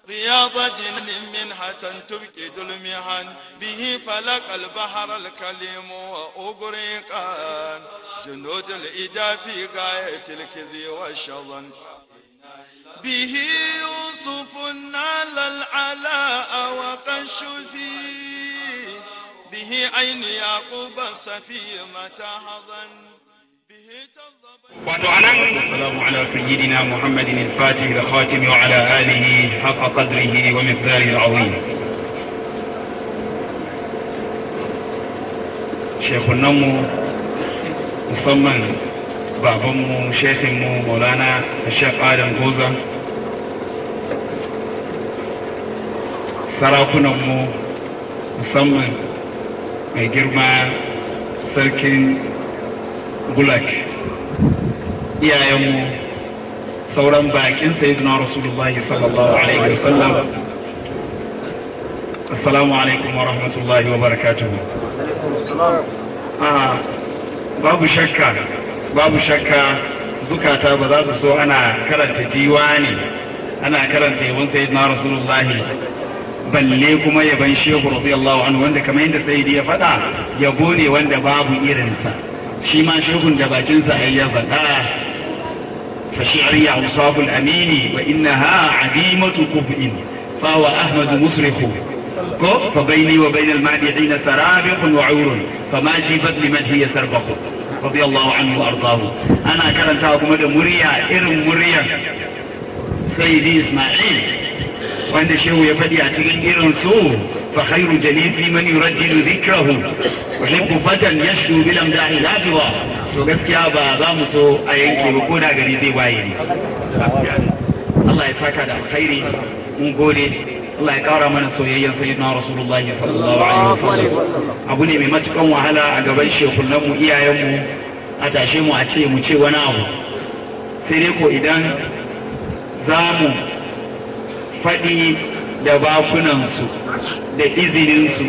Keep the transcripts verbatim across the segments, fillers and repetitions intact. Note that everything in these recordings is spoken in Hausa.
رياض جن منحة تبكد المحن به فلق البحر الكلم وأغرقا جنود الإجا في غاية الكذي والشظن به يوسف نال العلاء وقشفي به عين يعقوب الصفي متى حضن السلام على سيدنا محمد الفاتح الخاتم وعلى آله حق قدره ومقداره العظيم. شيخ النمو مصمم بابمو شيخمو مولانا الشيخ آدم غوزة sarakunanmu musamman mai girma sarkin Gulak, iyayenmu sauran bakin sayyidina Rasulullahi sallallahu alaihi wasallam. Assalamu alaikum wa rahmatullahi wa barakatuhu. Ah, babu shakka babu shakka zukata ba za su so ana karanta diwani ana karanta yawan sayyidina Rasulullahi balle kuma yaban shehu radiyallahu anhu wanda kamar yadda sayyidi ya faɗa yabo ne wanda babu irinsa. shi ma shehun da bakinsa ai ya faɗa fa shi'ri awsaful amini wa innaha adimatu qub'in fa wa ahmad musrihu ko fa bayni wa bayna al madi'ina sarabiqun wa 'urun fa ma jibat liman hiya sarbaqu radiyallahu anhu wa ardahu. ana karanta kuma da murya irin muryar sayyidi isma'il wanda shehu ya faɗi a cikin irin su fa khairu jalisi man yurajjilu dhikrahu wa hibbu fatan yashdu bil amdahi lafiwa. to gaskiya ba za mu so a yanke ba ko da gari zai waye ne. Allah ya saka da alkhairi, mun gode. Allah ya kara mana soyayyen sayyidina Rasulullahi sallallahu alaihi wasallam. abu ne mai matukan wahala a gaban shekunan mu iyayen mu a tashe mu a ce mu ce wani abu, sai dai ko idan za mu faɗi da bakunansu da izininsu,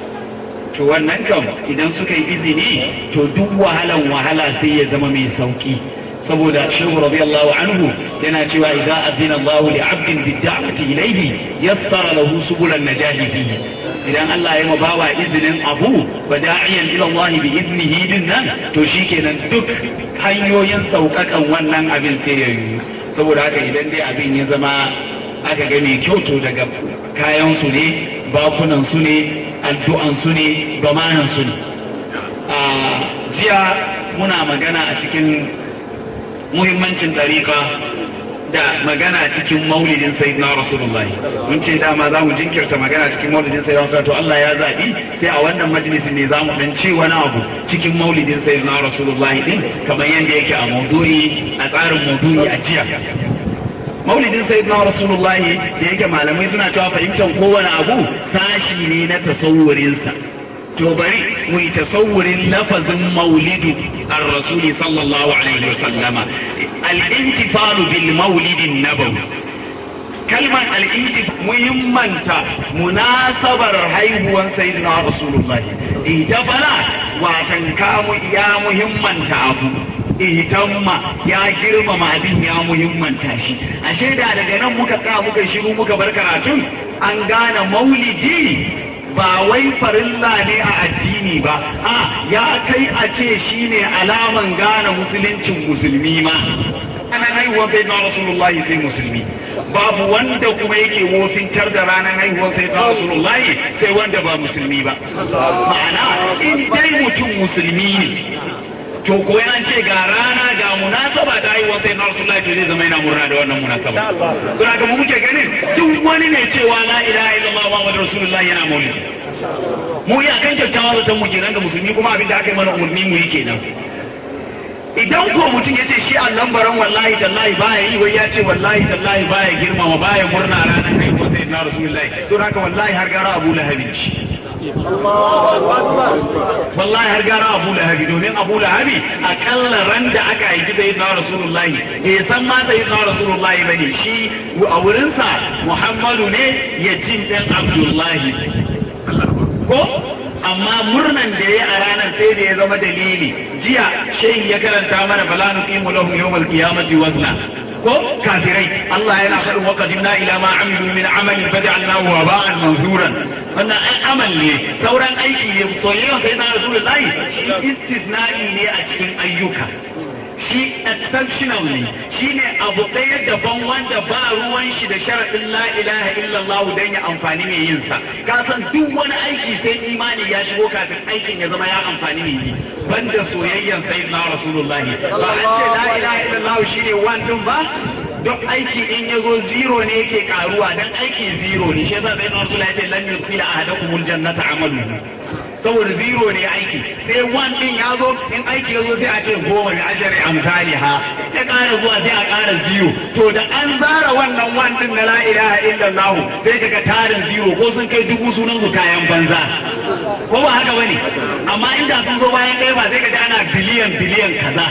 to wannan kam idan suka yi izini to duk wahalan wahala sai ya zama mai sauki. saboda shehu radiyallahu anhu yana cewa idza azina Allah li 'abdin bi da'wati ilayhi yassara lahu subulan najahi fihi. idan Allah ya mabawa izinin abu bada'iyan ila Allah bi iznihi dinnan to shikenan duk hanyoyin sauƙaƙan wannan abin sai ya yi. saboda haka idan dai abin ya zama aka ga mai kyautu daga kayansu ne, bakunansu ne, addu'ansu ne, gamanansu ne. a jiya muna magana a cikin muhimmancin tariƙa da magana cikin maulidin sayyidina Rasulullahi. mun ce dama za mu jinkirta magana cikin maulidin sayyidina Rasulullahi, to Allah ya zaɓi sai a wannan majalisin ne za mu ɗan ce wani abu cikin maulidin sayyidina Rasulullahi din kamar yadda yake a maudu'i a tsarin maudu'i a jiya. maulidin sayyidina Rasulullahi da yake malamai suna cewa fahimtar kowane abu sashi ne na tasawurinsa. to bari mu yi tasawurin lafazin maulidu ar-rasuli sallallahu alaihi wa sallama. al-ihtifalu bil maulidin nabawi, kalmar al-ihtifal muhimmanta munasabar haihuwan sayyidina Rasulullahi. ihtifala watan kamu ya muhimmanta abu, ihtamma ya girmama abin ya muhimmanta shi. ashe da daga nan muka ka muka shiru muka bar karatun an gane maulidi ba wai farilla ne a addini ba, a ya kai a ce shine alaman gane musuluncin musulmi ma. ranar haihuwar sayyidina Rasulullahi sai musulmi, babu wanda kuma yake wofintar da ranar haihuwar sayyidina Rasulullahi sai wanda ba musulmi ba. ma'ana in dai mutum musulmi ne to ko yana ce ga rana ga munasaba da haihuwar sayyidina Rasulullahi to zai zama yana murna da wannan munasaba. to daga mu muke ganin duk wani ne cewa la ilaha illallah Muhammadur Rasulullahi yana maulidi. mu ya kan kyakkyawa zaton mu kenan da musulmi, kuma abin da aka yi mana umarni mu yi kenan. idan ko mutum ya ce shi Allah baran wallahi tallahi baya yi, wai ya ce wallahi tallahi baya girmama baya murna ranar haihuwar sayyidina Rasulullahi, to haka wallahi har gara Abu Lahabi wallahi har gara Abu Lahabi, domin Abu Lahabi akalla ran da aka haifi sayyidina Rasulullahi bai san ma sayyidina Rasulullahi bane shi, a wurinsa Muhammadu ne ya jin dan Abdullahi ko. amma murnan da ya a ranar sai da ya zama dalili. jiya shehi ya karanta mana fala nuqimu lahum yawmal qiyamati wazna, ko kafirai Allah yana faɗin wa qadimna ila ma amilu min amalin faj'alnahu waba'an manzuran wannan ai amal ne sauran aiki ne soyayya sai na rasulullahi shi istisna'i ne a cikin ayyuka shi exceptional ne shi ne abu ɗaya daban wanda ba ruwan shi da sharaɗin la ilaha illallah don ya amfani mai yin sa ka san duk wani aiki sai imani ya shigo kafin aikin ya zama ya amfani mai yi banda soyayyan sayyidina rasulullahi ba an ce la ilaha illallah shi ne one din ba duk aiki in ya zo zero ne yake karuwa dan aiki zero ne shi yasa sayyidina rasulullahi ya ce lan yusila ahadakumul jannata amalu saboda zero ne aiki sai one din ya zo in aiki ya zo sai a ce goma da ashari amsali ha ya ƙara zuwa sai a ƙara zero to da an zara wannan one din na la ilaha illallah sai kaga tarin zero ko sun kai dubu sunan su kayan banza ko ba haka bane amma inda sun zo bayan ɗaya ba sai kaga ana biliyan biliyan kaza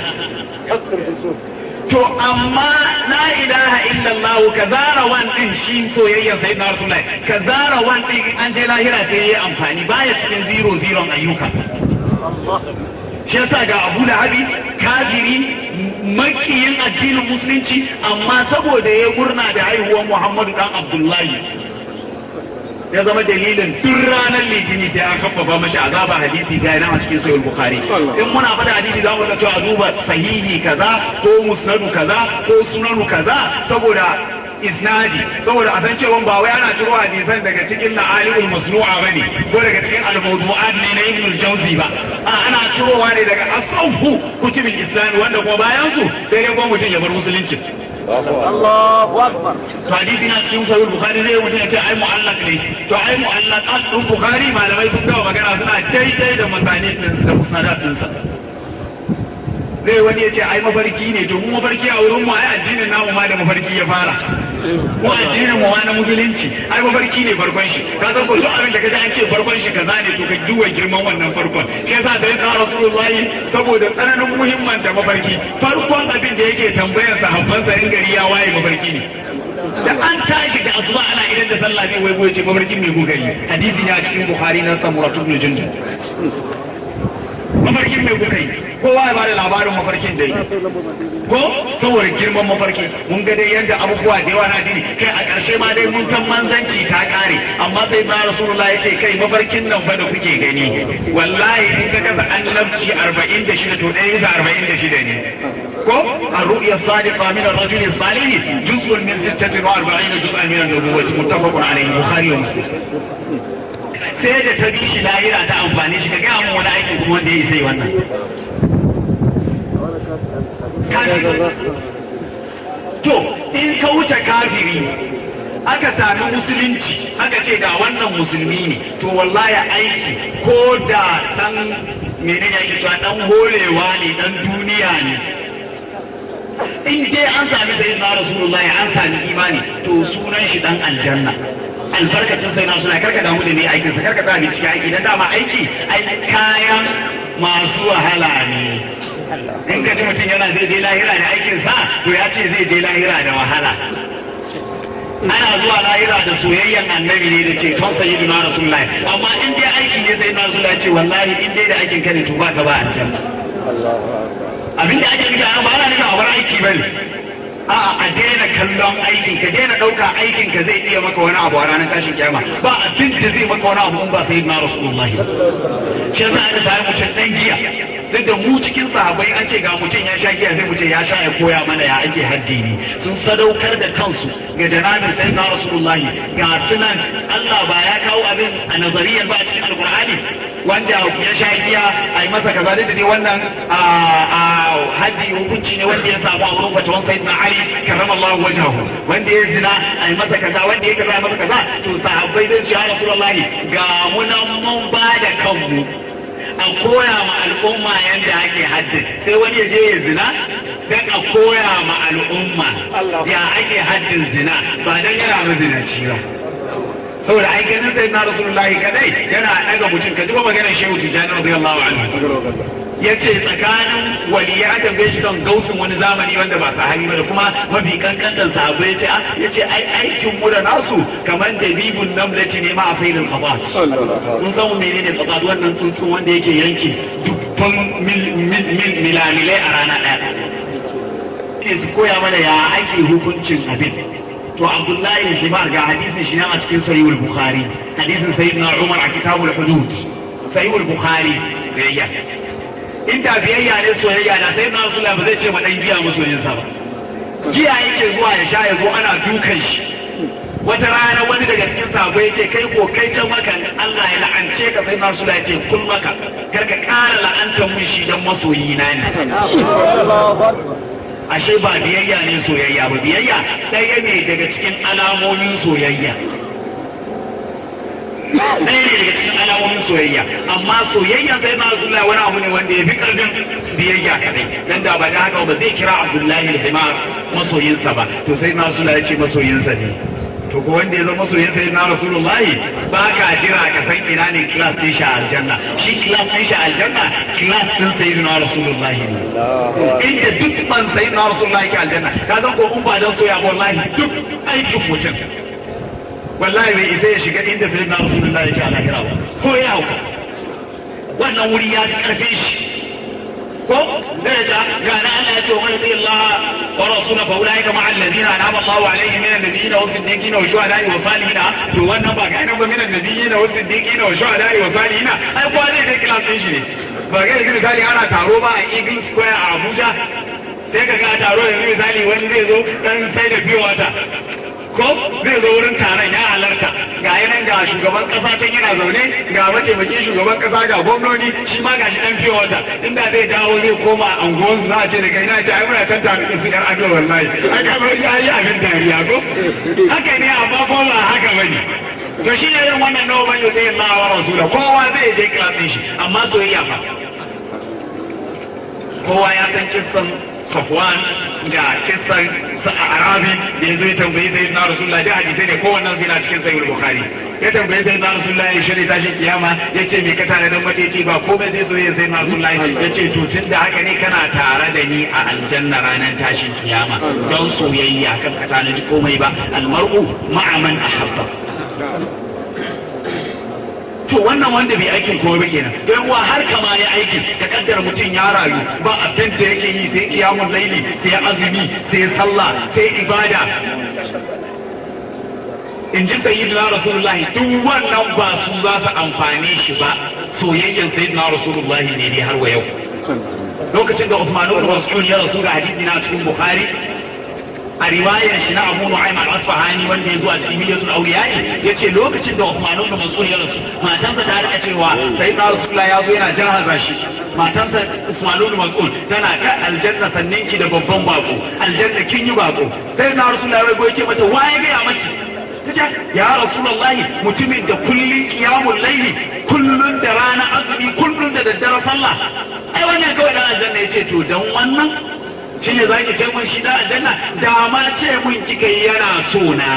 to amma la ilaha illallah ka zara wan din shi soyayyar sayyidina rasulullahi ka zara wan din an je lahira sai yayi amfani baya cikin zero zero ayyuka shi yasa ga Abu Lahabi kafiri makiyin addinin musulunci amma saboda ya gurna da haihuwar Muhammadu dan Abdullahi ya zama dalilin duk ranar litini sai an kafafa mashi azaba hadisi ga yana a cikin sahih bukhari in muna faɗa hadisi za mu ga cewa duba sahihi kaza ko musnadu kaza ko sunanu kaza saboda isnadi saboda a san cewa ba wai ana ciro hadisan daga cikin la'alimul masnu'a bane ko daga cikin al-mawdu'at ne na ibn al-jawzi ba a ana cirowa ne daga asawfu kutubul islam wanda kuma bayan su sai dai ko mutum ya bar musulunci Allahu akbar to hadisi na cikin sahih bukhari zai mutum ya ce ai mu'allaq ne to ai mu'allaqat din bukhari malamai sun dawo magana suna daidai da masani din da musnadat din sa zai wani ya ce ai mafarki ne to mu mafarki a wurin mu ai addinin namu ma da mafarki ya fara mu addinin mu ma na musulunci ai mafarki ne farkon shi ka san ko duk abin da kaje an ce farkon shi kaza ne to ka duba girman wannan farkon shi yasa da ya rasulullahi saboda tsananin muhimman da mafarki farkon abin da yake tambayar sahabban sa in gari ya waye mafarki ne da an tashi da asuba ana idan da sallah zai waigo ya ce mafarkin mai gogari hadisi ne a cikin bukhari na samuratu ibn jundub mafarkin mai kuka yi kowa ya bada labarin mafarkin da yi ko saboda girman mafarki mun ga dai yadda abubuwa da yawa na jini kai a ƙarshe ma dai mun san manzanci ta ƙare amma sai na rasulullah ya ce kai mafarkin nan fa da kuke gani wallahi in ka kasa annabci arba'in da shida to ɗaya bisa arba'in da shida ne ko a ru'ya sadiqa min ar-rajuli salih juz'un min sittatin wa arba'ina juz'an min an-nubuwwati muttafaqun alayhi bukhari wa muslim sai da ta bi shi lahira ta amfani shi ka gaya mun wani aikin kuma wanda ya yi sai wannan to in ka wuce kafiri aka sami musulunci aka ce ga wannan musulmi ne to wallahi aiki ko da dan menene yake cewa dan holewa ne dan duniya ne in dai an sami sayyidina rasulullahi an sami imani to sunan shi dan aljanna albarkacin sai na suna karka damu da ne aikin sa karka tsaya cikin aiki dan dama aiki ai kayan masu wahala ne in ka ji mutum yana zai je lahira da aikin sa to ya ce zai je lahira da wahala ana zuwa lahira da soyayyen annabi ne da ce ton sayyidina rasulullahi amma in dai aiki ne sai na rasulullahi ce wallahi in dai da aikin ka ne to ba ka ba aljanna abinda ake nufi a ba ana nufi a bar aiki bane a'a a daina kallon aikin ka daina ɗauka aikin ka zai iya maka wani abu a ranar tashin kiyama ba abin da zai maka wani abu in ba sai na rasulullahi shi yasa aka sami mutum ɗan giya duk da mu cikin sahabbai an ce ga mutum ya sha giya sai mu ce ya sha ya koya mana ya ake haddini sun sadaukar da kansu ga janabin sai na rasulullahi ga sunan Allah ba ya kawo abin a nazariyar ba a cikin alkur'ani wanda ya sha giya a yi masa kaza da dai wannan a haddi hukunci ne wanda ya samu a wurin fatawan sayyidina Ali karrama Allah wajahu wanda ya zina a yi masa kaza wanda ya kaza masa kaza to sahabbai zai ce ya rasulullahi ga mu nan mun ba da kanmu a koya ma al'umma yadda ake haddin sai wani ya je ya zina don a koya ma al'umma ya ake haddin zina ba don yana mazinaci ba saboda ai ganin sai na rasulullahi kadai yana daga mutum ka ji ba maganar shehu tijani radiyallahu anhu yace tsakanin waliya aka tambaye shi don gausin wani zamani wanda ba sahabi ba da kuma mafi kankantan sahabbai yace ah yace ai aikin mu da nasu kamar da bibun namlati ne ma a failin khabat mun san menene khabat wannan tsuntsu wanda yake yanke dubban mil mil milamilai a rana daya ne su koya mana ya ake hukuncin abin. To Abdullahi Himar ga hadisin shi nan a cikin Sahihul Bukhari, hadisin Sayyidina Umar a Kitabul Hudud, Sahihul Bukhari biyayya. Inda biyayya ne soyayya da Sayyidina Rasulullah ba zai ce ma dan giya masoyinsa ba. Giya yake zuwa ya sha ya zo ana dukan shi. Wata rana wani daga cikin sabo ya ce kai ko kai can maka Allah ya la'ance ka. Sayyidina Rasulullah ya ce kul maka kar ka ƙara la'antar mun shi dan masoyina ne. Ashe ba biyayya ne soyayya ba, biyayya ɗaya ne daga cikin alamomin soyayya. Ɗaya ne daga cikin alamomin soyayya, amma soyayya sai na Rasulullah wani abu ne wanda ya fi ƙarfin biyayya kadai. Dan da ba da haka ba zai kira Abdullahi al-Himar masoyinsa ba, to sai na Rasulullah ya ce masoyinsa ne. To ko wanda ya zama masoyin sai na Rasulullahi ba ka jira ka san ina ne class din shi a aljanna. Shi class din shi a aljanna class din sayyidina Rasulullahi ne. Inda duk man sayyidina Rasulullahi ke aljanna ka san ko in ba dan soya wallahi duk aikin mutum wallahi bai isa ya shiga inda sayyidina Rasulullahi ke alakira ba ko ya hauka wannan wuri ya karfe shi ko daraja ga na Allah ya ce wa man Allah wa rasuluhu fa ulaika ma'a alladhina an'ama Allahu alaihim minan nabiyyin wa siddiqin wa shuhada'i wa salihin. To wannan ba ga ba minan nabiyyin wa siddiqin wa shuhada'i wa salihin, ai ko ne da class din shi ne. Ba ga irin misali ana taro ba a Eagle Square a Abuja sai ka ga taro da misali wani zai zo dan sai da biyo wata ko zai zo wurin taron ya halarta ga yanan ga shugaban kasa can yana zaune ga mataimakin shugaban kasa ga gwamnoni shi ma ga shi dan fiye wata inda zai dawo zai koma anguwansu za a ce da kai na ce ai muna can tare da su yar ado wallahi ai kamar ya yi abin dariya ko haka ne amma ko ba haka bane. To shi ne yin wannan nawa bane sai Allah wa rasula kowa zai je klasin shi amma soyayya fa kowa ya san kissan Safwan da kissan Arabi da ya zo ya tambayi sai na Rasulullah da hadisai ne kowannen su yana cikin Sahih Bukhari. Ya tambayi sai na Rasulullah ya shirya tashin kiyama ya ce me ka tare da mateci ba komai sai soyayya sai na Rasulullah ya ce to tun da haka ne kana tare da ni a aljanna ranar tashin kiyama don soyayya kan ka tare da komai ba almar'u ma'a man ahabba. To wannan wanda bai aikin komai ba kenan. Don wa har kama ya aikin ka kaddara mutum ya rayu ba abin da yake yi sai kiyamun laili sai azumi sai sallah sai ibada. In ji sayyidina Rasulullahi duk wannan ba su za su amfane shi ba soyayyen sayyidina Rasulullahi ne dai har wa yau. Lokacin da Uthman ibn Mas'ud ya rasu ga hadisi na cikin Bukhari a riwayar shi na Abu Nu'aym al-Asfahani wanda ya zo a cikin Hilyatul Awliya yace lokacin da Uthman ibn Mas'ud ya rasu matansa ta rika cewa sayyidina Rasulullah ya zo yana jahaza shi. Matansa Uthman ibn Mas'ud tana ta aljanna sannan ki da babban bako aljanna kin yi bako. Sayyidina Rasulullah ya goye ce mata waye ga ya maki tace ya Rasulullah mutumin da kullun qiyamul layli kullun da rana azumi kullun da daddare sallah ai wannan kawai da aljanna yace to dan wannan shi ne za ki ce mun shi da aljanna da ma ce mun kika yi yana so na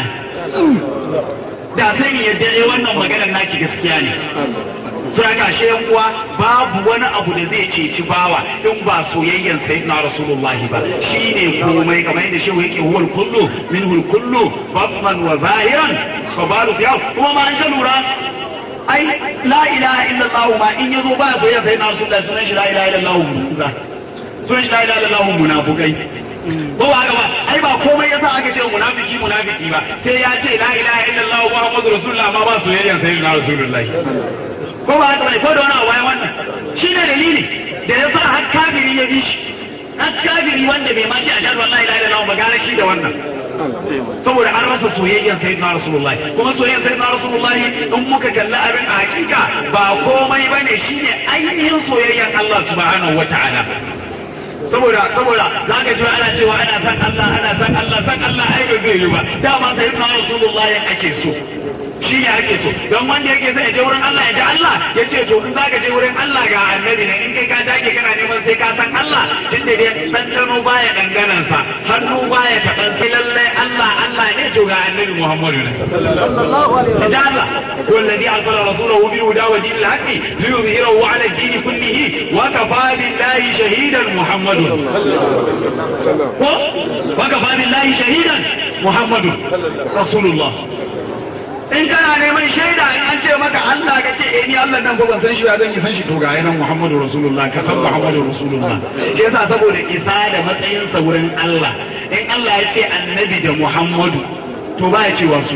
da sai yadda eh wannan maganar naki gaskiya ne. Sai ga shi yan uwa babu wani abu da zai ceci bawa in ba soyayyan sayyidina Rasulullahi ba shine komai kamar yadda shehu yake huwal kullu minhul kullu batman wa zahiran fa balu ya kuma ma an ka lura ai la ilaha illallah ma in yazo ba soyayya sayyidina Rasulullahi sunan shi la ilaha illallah sun shi la ilaha illallah munafikai ko ba haka ba ai ba komai yasa aka ce munafiki munafiki ba sai ya ce la ilaha illallah muhammadur rasulullah ma ba soyayyan sayyidina Rasulullahi ko ba haka ba ko da wani abu wannan shine dalili da yasa har kafiri ya bi shi har kafiri wanda bai ma ce ashhadu an la ilaha illallah ba gane shi da wannan saboda an rasa soyayyan sayyidina Rasulullahi kuma soyayyan sayyidina Rasulullahi in muka kalli abin a hakika ba komai bane shine ainihin soyayyan Allah subhanahu wataala. saboda saboda za ka ji ana cewa ana san Allah ana san Allah san Allah ai ba zai yi ba dama sayyidina Rasulullahi ake so shi ne ake so don wanda yake sai ya je wurin Allah ya ji Allah ya ce to in za ka je wurin Allah ga annabi ne in kai ka dage kana neman sai ka san Allah tun da dai ɗanɗano baya ɗanganansa hannu baya taɓan sai lallai Allah Allah ne to ga annabi Muhammadu ne sallallahu alaihi wa sallam wallazi arsala rasulahu bil huda wa dinil haqqi liyuzhirahu ala ad-din kullihi wa kafa billahi shahidan Muhammadu wa kafa billahi shahidan Muhammadu rasulullah in kana neman shaida in an ce maka Allah ka ce eh ni Allah nan ko ban san shi ba zan yi san shi to ga yanan Muhammadu Rasulullah ka san Muhammadu Rasulullah ke yasa saboda isa da matsayin sa wurin Allah in Allah ya ce annabi da Muhammadu to ba ya ce wasu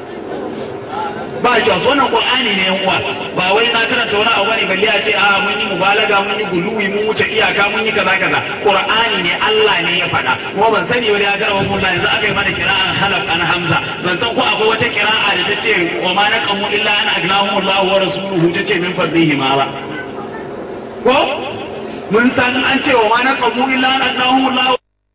ba ya ce wasu wannan Qur'ani ne yan uwa ba wai na karanta wani abu bane balle ya ce a mun yi mubalaga mun yi guluwi mun wuce iyaka mun yi kaza kaza Qur'ani ne Allah ne ya faɗa kuma ban sani wani ya karama mun yanzu aka yi mana kira'an halaf an hamza ban san ko akwai wata kira'a da ta ce wa ma naqamu illa an agnahum Allah wa rasuluhu ta ce min fadlihi ma ba ko mun san an ce wa ma naqamu illa an agnahum Allah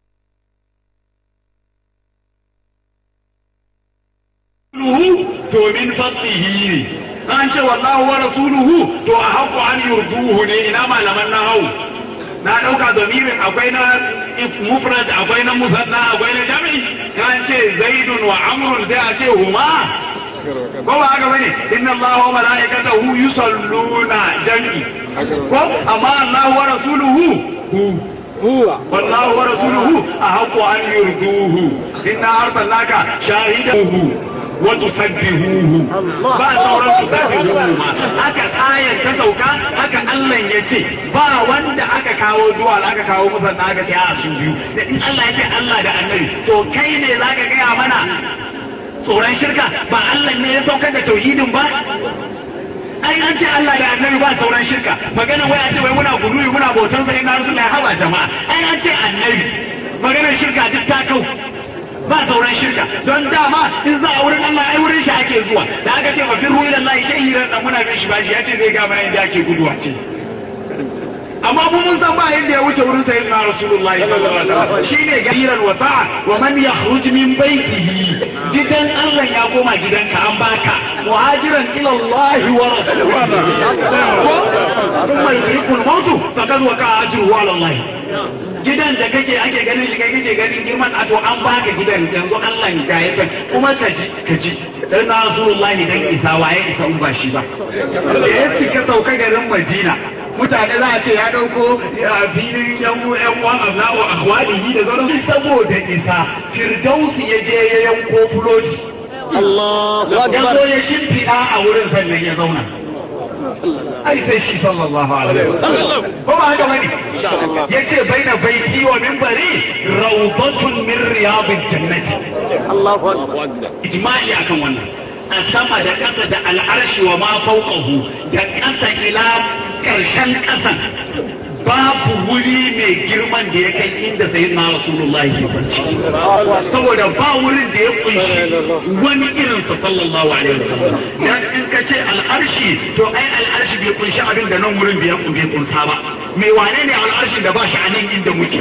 to min fadlihi an ce wallahu wa rasuluhu to a haƙu an yurduhu ne ina malaman na hau na ɗauka domirin akwai na mufrad akwai na musanna akwai na jami'i an ce zaidun wa amrun sai a ce huma ko ba haka bane inna allaha wa malaikatahu yusalluna jami'i ko amma allahu wa rasuluhu hu huwa wallahu wa rasuluhu a haƙu an yurduhu inna arsalnaka shahidahu وتسبحوه ba sauran tusabbihuhu ma haka ayar ta sauka haka Allah ya ce ba wanda aka kawo duwa aka kawo musanna aka ce a su biyu da in Allah ya ce Allah da annabi to kai ne zaka gaya mana tsoron shirka ba Allah ne ya saukar da tauhidin ba ai an ce Allah da annabi ba sauran shirka magana wai a ce wai muna guduwi muna bautar sai na rasulullahi haba jama'a ai an ce annabi maganar shirka duk ta kau ba sauran shirka don dama in za a wurin Allah ai wurin shi ake zuwa da aka ce mafin ruwa da Allah shahiran da muna bin shi bashi ya ce zai ga mana inda ake guduwa ce amma mu mun san ba yadda ya wuce wurin sayyidina rasulullahi sallallahu alaihi wasallam shine gairan wasa'a wa man yakhruj min baitihi gidan Allah ya koma gidanka an baka muhajiran ila Allah wa rasulihi kuma yurikul mautu faqad waqa ajruhu ala Allah gidan da kake ake ganin shi kai kake ganin girman a to an baka gidan yanzu Allah ya ya ce kuma ka ji ka ji dan Rasulullahi dan isa waye isa in ba shi ba da ya cika sauka garin Madina mutane za a ce ya dauko filin yan yan wan Allahu akhwalihi da sauran saboda isa Firdausi ya je ya yanko fuloti Allahu akbar ya shimfiɗa a wurin sannan ya zauna ai sai shi sallallahu alaihi wasallam ko ba haka bane yace baina baiti wa minbari rawdatun min riyadil jannati Allahu akbar ijma'i akan wannan a sama da kasa da al'arshi wa ma fawqahu da kasa ila karshen kasan babu wuri mai girman da ya kai inda sayyidina rasulullahi ke kwanci saboda ba wurin da ya kunshi wani irin sa sallallahu alaihi wasallam dan in ka ce al'arshi to ai al'arshi bai kunshi abin da nan wurin bai bai kunsa ba me wane ne al'arshin da ba shi a nan inda muke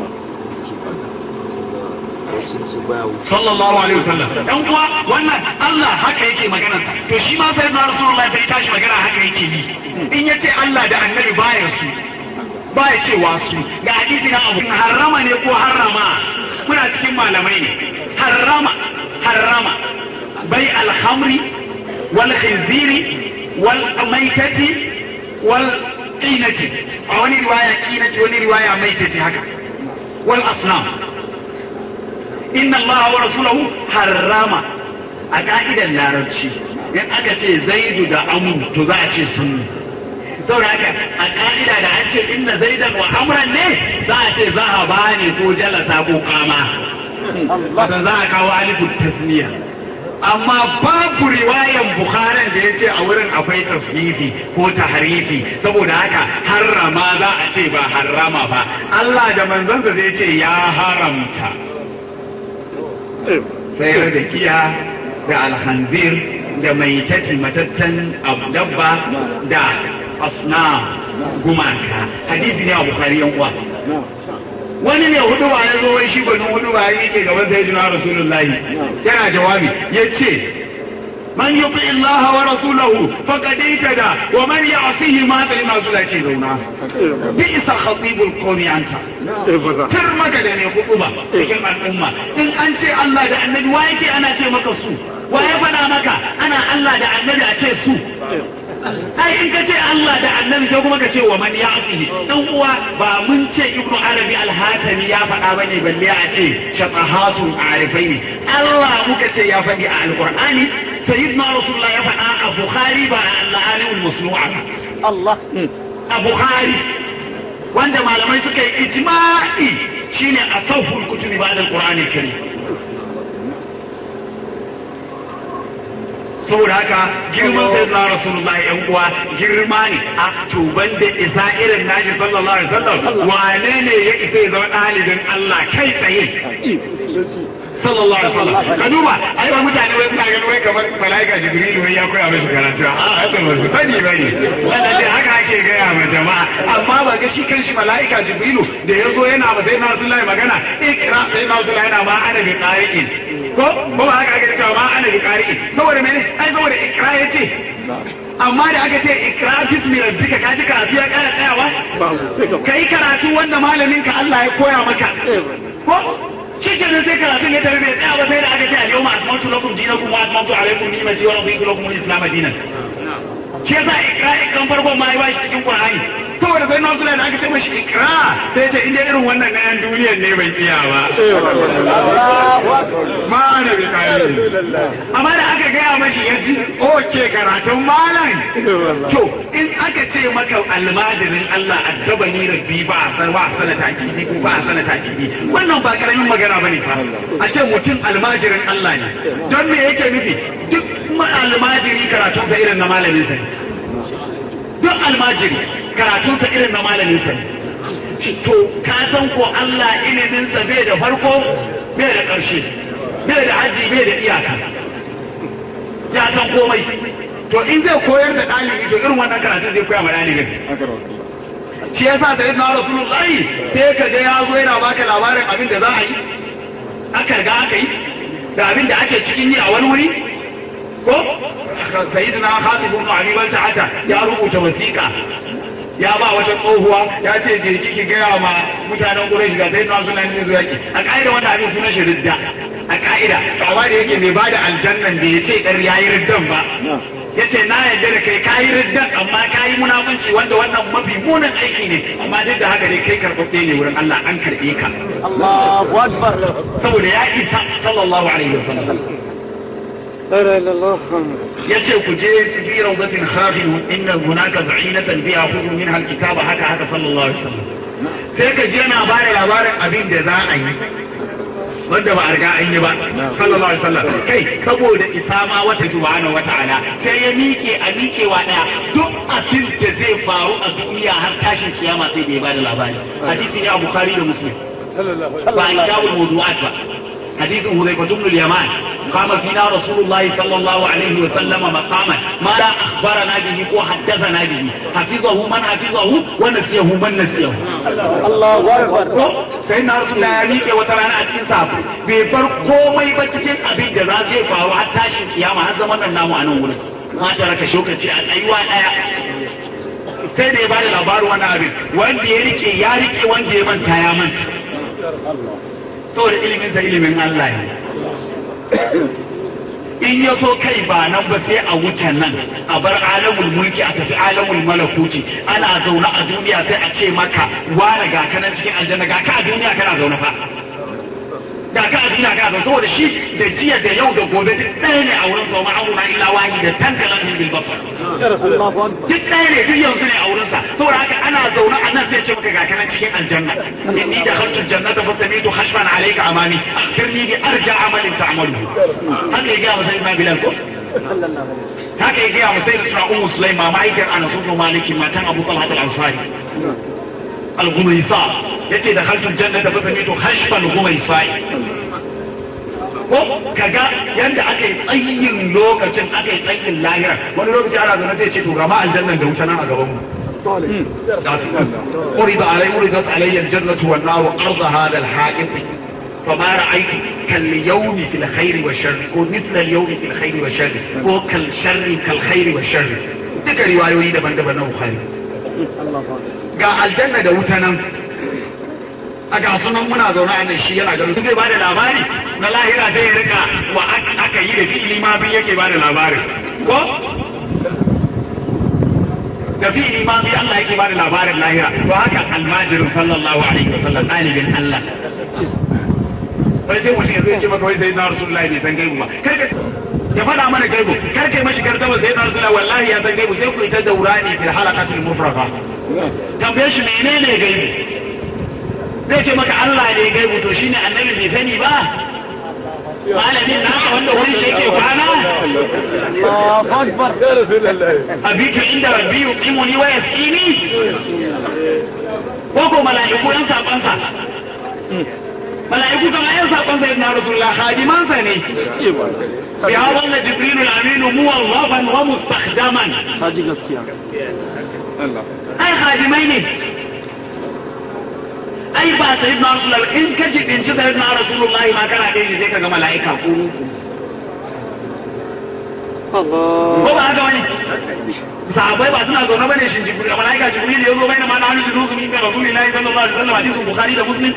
sallallahu alaihi wasallam dan kuwa wannan Allah haka yake magana to shi ma sayyidina rasulullahi bai tashi magana haka yake yi in yace Allah da annabi baya su ba ya cewa su ga hadisi na abu harrama ne ko harrama muna cikin malamai ne harrama harrama bai alhamri wal khinziri wal maitati wal qinati a wani riwaya qinati wani riwaya maitati haka wal asnam inna Allah wa rasuluhu harrama a ka'idan larabci in aka ce zaidu da amru to za a ce sunni saboda haka a ka'ida da an ce inna zaidan wa amran ne za a ce za a bani ko jalasa ko kama wata za a kawo alifun tasniya amma babu riwayan bukharin da ya ce a wurin akwai tasnifi ko tahrifi saboda haka harrama za a ce ba harrama ba Allah da manzansa zai ce ya haramta sayar da kiya da alhanzir da mai tati matattan dabba da asna gumaka hadisi ne a bukari yan uwa wani ne hudu ba ya zo wai shi banu hudu ba yake gaban sayyidina rasulullahi yana jawabi yace man yuti Allah wa rasulahu faqad itada wa man ya'sihi ma bil masula ce zauna bi isa khatibul qawmi anta tar maka da ne hudu ba cikin al'umma in an ce Allah da annabi wa yake ana ce maka su wa ya faɗa maka ana Allah da annabi a ce su ai in ka ce Allah da annabi sai kuma ka ce wa man ya'sihi dan uwa ba mun ce ibnu arabi al-hatami ya faɗa bane balle a ce shatahatun arifai ne Allah muka ce ya faɗi a alqur'ani sayyidina rasulullah ya faɗa a bukhari ba al-alimul masnu'a Allah a bukhari wanda malamai suka yi ijma'i shine asawful kutubi ba'da al-qur'ani al-karim saboda haka girman sai na rasulullahi yan uwa girma ne a tuban da isa irin naji sallallahu alaihi wasallam wane ne ya isa ya zama ɗalibin Allah kai tsaye sallallahu alaihi wasallam ka duba ai ba mutane wai suna ganin wai kamar malaika jibrilu wai ya koya mishi karatu a haka ba su sani bane wannan dai haka ake gaya ma jama'a amma ba ga shi kanshi malaika jibrilu da ya zo yana ba sai na rasulullahi magana ikra sai na rasulullahi yana ma ana bi qari'in ko ko ba haka ake cewa ma ana bi qari'in saboda mene ai saboda ikra yace amma da aka ce ikra bismi rabbika ka ji karatu ya kara tsayawa kai karatu wanda malamin ka Allah ya koya maka ko shi ke sai karatun ya tafi bai tsaya ba sai da aka ce a yau ma asmatu lakum dinakum wa atmamtu alaykum ni'mati wa raditu lakum al-islam dinan shi yasa ikra ikran farkon ma ya shi cikin qur'ani saboda sai na da aka ce mashi ikra sai ce inda irin wannan na yan duniyar ne bai iya ba ma ana bi kai amma da aka gaya mashi ya ji oke karatun malam to in aka ce maka almajirin Allah addabani rabbi ba san wa sanata kidi ko ba sanata kidi wannan ba karamin magana bane fa a ce mutum almajirin Allah ne don me yake nufi duk almajiri karatun sa irin na malamin sa duk almajiri karatunsa irin na malamin sa to ka san ko Allah ilimin sa bai da farko bai da ƙarshe bai da haji bai da iyaka ya san komai to in zai koyar da ɗalibi to irin wannan karatun zai koya ma ɗalibin shi yasa da yadda rasulullahi sai ka ga ya zo yana baka labarin abin da za a yi aka riga aka yi da abin da ake cikin yi a wani wuri ko sayyidina Khatib ibn Abi Balta'ata ya rubuta wasiƙa ya ba wata tsohuwa ya ce je kiki gaya ma mutanen Quraysh ga sayyidina sunan ne zuwa ki a kaida wanda abin sunan shi ridda a kaida amma da yake mai bada aljannan da yace dar yayi riddan ba yace na yarda da kai kayi riddan amma kayi munafunci wanda wannan mafi munin aiki ne amma duk da haka dai kai karɓaɓɓe ne wurin Allah an karɓe ka Allahu akbar saboda ya isa sallallahu alaihi wasallam yace ku je fi rawdatin khafin inna hunaka za'inatan biha khudhu minha alkitaba haka haka sallallahu alaihi wasallam sai ka je na bare labarin abin da za a yi wanda ba a riga an yi ba sallallahu alaihi wasallam kai saboda isama wata subhanahu wata'ala sai ya mike a mikewa daya duk abin da zai faru a duniya har tashin kiyama sai da ya bada labari hadisi ne a bukhari da muslim ba a kitabul mawdu'at ba حديث حذيفة بن اليمان قام فينا رسول الله صلى الله عليه وسلم مقاما ما لا أخبرنا به وحدثنا به حفظه من حفظه ونسيه من نسيه الله أكبر سيدنا رسول الله عليك وترانا أتكين صاحب بيبر قومي بچكين أبي جزازي فهو حتى شن قيامة هذا من النام عنه ولد ما ترك شوكة أيوان آية sai da ya bada labarin wani abin wanda ya rike ya rike wanda ya manta ya manta saboda ilimin sa ilimin Allah ne in ya so kai ba nan ba sai a wuce nan a bar alamul mulki a tafi alamul malakuti ana zaune a duniya sai a ce maka ware ga kanan cikin aljanna ga ka a duniya kana zaune fa ga ka a duniya kana zaune saboda shi da jiya da yau da gobe duk ɗaya ne a wurin sa ma auna illa wahi da tantalan bil basar duk ɗaya ne duk yanzu ne a wurin sa saboda haka ana zaune a nan sai ce maka ga kanan cikin aljanna inni dakhaltu aljannata fa sami'tu khashfan alayka amami akhbirni bi arja amalin ta'malu haka ya ga masa ibn bilal ko haka ya ga masa suna ummu sulaima ma'aikar anas ibn malik matan abu talha al-ansari al-ghumaysa yace dakhaltu aljannata fa sami'tu khashfan ghumaysa ko kaga yanda aka yi tsayin lokacin aka yi tsayin lahira wani lokaci ana zaune sai ce to gama aljannan da wuce nan a gaban mu أريد علي أريدت علي الجنة والنار أرض هذا الحائط فما رأيت كاليوم في الخير والشر ومثل اليوم في الخير والشر وكالشر كالخير والشر تلك رواية دبن دبن بخاري قال الجنة da wuta nan a ga sunan muna zaune a nan shi yana ganin su zai bada labari na lahira zai rika wa aka yi da fi'ili ma bin yake bada labarin ko da fi'ili ma bi Allah yake bada labarin lahira to haka almajirin sallallahu alaihi wasallam ɗalibin Allah sai sai mutum ya zo ya ce maka wai sai na rasulullahi bai san gaibu ba kai ya faɗa mana gaibu kar kai mashi gardama sai na rasulullahi wallahi ya san gaibu sai ku ita daurani fil halaqatil mufraqa tambaye shi menene gaibu zai ce maka Allah ne gaibu to shine annabi bai sani ba malamin nasa wanda wani shi yake kwana Allahu akbar ya rasulullahi abitu inda rabbi yuqimuni wa yasqini ko ko mala'iku yan sabansa mala'iku kan ayan sabansa ibn rasulullah khadimansa ne ya walla jibril al-amin muwazzafan wa mustakhdaman haji gaskiya Allah ai khadimai ne ai ba sai ibn rasulullah in ka ji din da ibn rasulullah ma kana kai sai kaga mala'ika ko Allah ko ba haka wani sahabbai ba suna zaune bane shin jibril malaika jibril yazo bai na ma na hannu su min rasulullahi sallallahu alaihi wasallam hadisin bukhari da muslim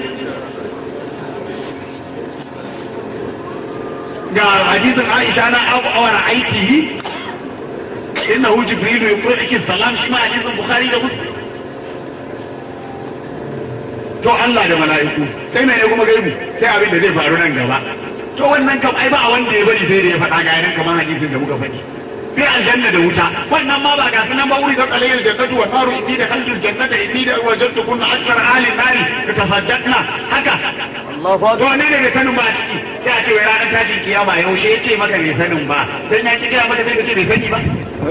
ga hadisin aisha na abu awara aitihi innahu jibril yuqri'uki salam shi ma hadisin bukhari da muslim to Allah da mala'iku sai mai ne kuma gaibu sai abin da zai faru nan gaba to wannan kam ai ba wanda ya bari sai da ya faɗa ga yanan kamar hadisin da muka faɗi sai aljanna da wuta wannan ma ba ga sunan ba wuri da qalayil jannatu wa naru inni da khalqul jannata inni da wajadtu kunna akthar ahli nari tasaddaqna haka Allahu to akbar ne ne bai sanin ba a ciki sai a ce wai ranar tashin kiyama yaushe ya ce maka bai sanin ba dan ya ki gaya maka sai ka ce bai sani ba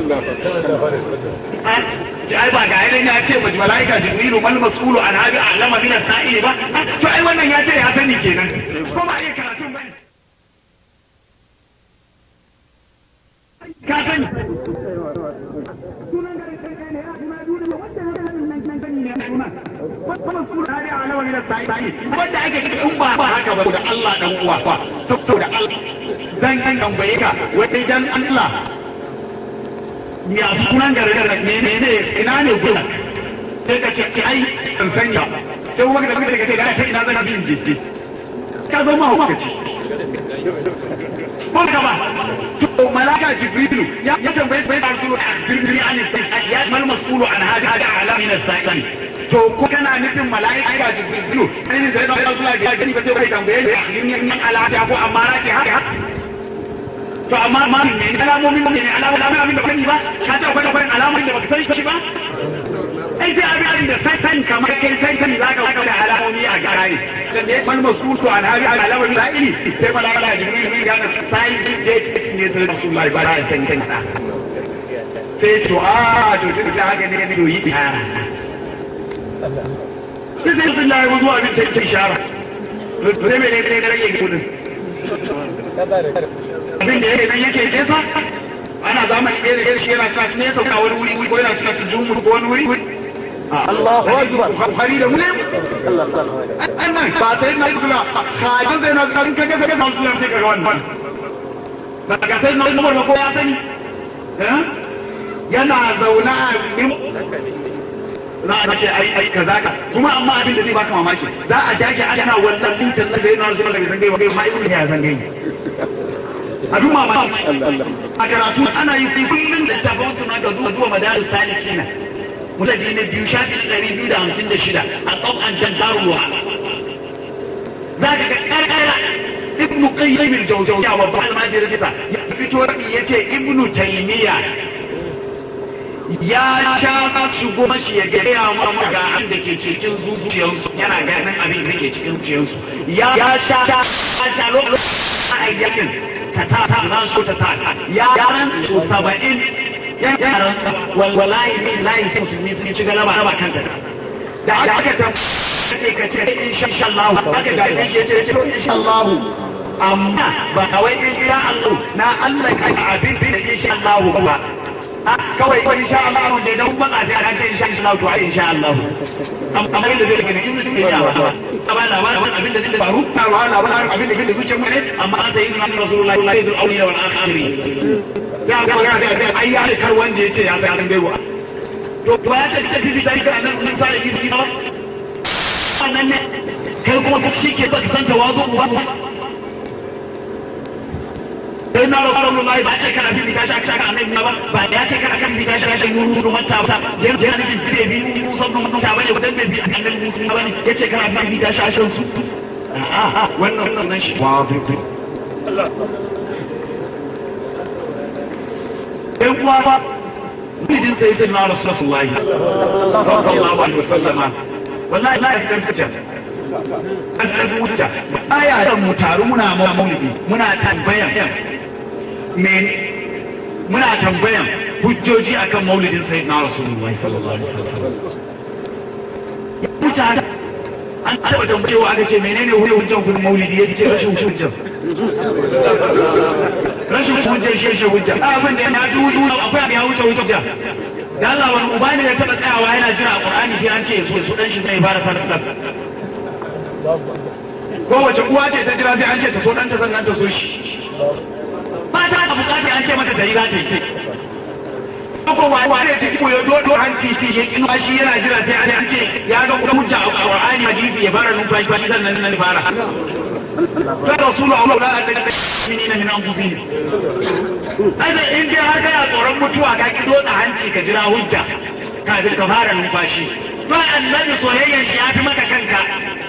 Allah ai ba ga yanan ya ce maj malaika jibrilu mal mas'ulu an hadi a'lama min as-sa'ili ba to ai wannan ya ce ya sani kenan ko ba iya karatun bane ka sani wanda ake kika in ba ba haka ba da Allah dan uwa fa saboda Allah dan an tambaye ka wai dan Allah ya sunan garin ne ne ne ina ne gudan sai ka ce ai san sanya sai wanda da kake ce ga ta ina zan bin jiji ka zo ma hukaci ko ka ba to malaka jibrilu ya tambaye bai rasulu akhbirni an as-sayyi'at ya mal mas'ulu an hada hada ala min as-sa'iqan to ko kana nufin malaika jibrilu ne sai da rasulu ya gani ba sai bai tambaye ni akhbirni an ala ta ko amara ce haka to amma ma ne alamomin ne alamomin da bani ba ka ta akwai akwai alamomin da baka sani shi ba ai sai abin da sai san kamar kai sai kan zaka ka da alamomi a gare dan ne man masutu an hali alamomin da ili sai malaka jibril ya ga sai da ne sai rasulullahi ba da san kan sa sai to a to tun da haka ne ne do yi sai sai rasulullahi wazo abin ta ishara sai me ne ne rage kudin abin da yake nan yake kesa ana zamani ɗaya da shi yana cewa ne sauka wani wuri ko yana cewa jumu ko wani wuri Allahu akbar Bukhari da Muslim Allah Allah annan ba sai na isla hajin zai na karin kaga kaga da Muslim sai kaga wannan daga sai na umar ko ya sani yana zauna za a ce ai ai kaza ka kuma amma abin da zai baka mamaki za a dage ana wannan mutan da zai na Rasulullah bai san gai ba mai ibnu ya san gai abin mamaki a karatu ana yi sai kullum da tafawun suna ga zuwa zuwa madaris salikina mutaji na biyu shafi na ɗari biyu da hamsin da shida a tsawon jandaruwa za ka ga ƙarƙara ibnu qayyim al-jawzawiyya wa ba'al majid ya fito ya ce ibnu taymiya ya sha shigo mashi ya gaya mu ga abin da ke cikin zuciyarsu yana ganin abin da ke cikin zuciyarsu ya sha sha lokacin ayyakin ta ta ta nan so ta ta ya ran su saba'in yaran wallahi billahi musulmi sun ci galaba ba kanta da aka ta ce ka ce insha Allah aka ga shi ya ce insha Allah amma ba wai insha Allah na Allah ka abin da insha Allah ba kawai ko insha Allah da dan ba a sai an ce insha Allah to ai insha Allah amma inda zai gani in mutum ya ba amma labarin abin da zai faru ta wa labarin abin da zai zuciya mu ne amma an sai inna rasulullahi sallallahu alaihi wa alihi ya ga ga da ai ya kar wanda yace ya san gaiwa to ba ya ce ce da ka nan mun sai shi ba wannan ne kai kuma duk shi ke ba san tawazu ba sai na rasulullahi ba ce kana bi ta shaka shaka annabi ba ba ya ce kana kan bi ta shaka shaka yuru mata ba ya ya ne bi bi musa mun ta bane wadan bi annabi musa bane yace kana bi ta shaka su a a wannan wannan shi wa bi Allah ɗan uwa ba mijin sai sai na rasulullahi sallallahu alaihi wasallama wallahi la yaskanta an karbi wuta aya da mu taru muna maulidi muna tambayan me muna tambayan hujjoji akan maulidin sayyidina rasulullahi sallallahu alaihi wasallam wuta an taba tambayewa aka ce menene hujjan kun maulidi yace rashin hujjan rashin hujjan shi shi hujja abin da ya dudu akwai ya wuce hujja da Allah wani uba ne ya taba tsayawa yana jira a Qur'ani sai an ce su su dan shi sai fara sadaka kowace uwa ce ta jira sai an ce ta so ɗanta sannan ta so shi ba ta da bukata an ce mata dari za ta yi ko wa wa ne ce ko ya dodo hanci shi ya kin shi yana jira sai an ce ya ga kuma hujja a Qur'ani hadisi ya fara numfashi ba sannan nan fara ya rasulu Allah la adinina min anfusihim ai in dai haka ya tsoron mutuwa ka ki doda hanci ka jira hujja kafin ka fara numfashi ba annabi soyayyen shi ya fi maka kanka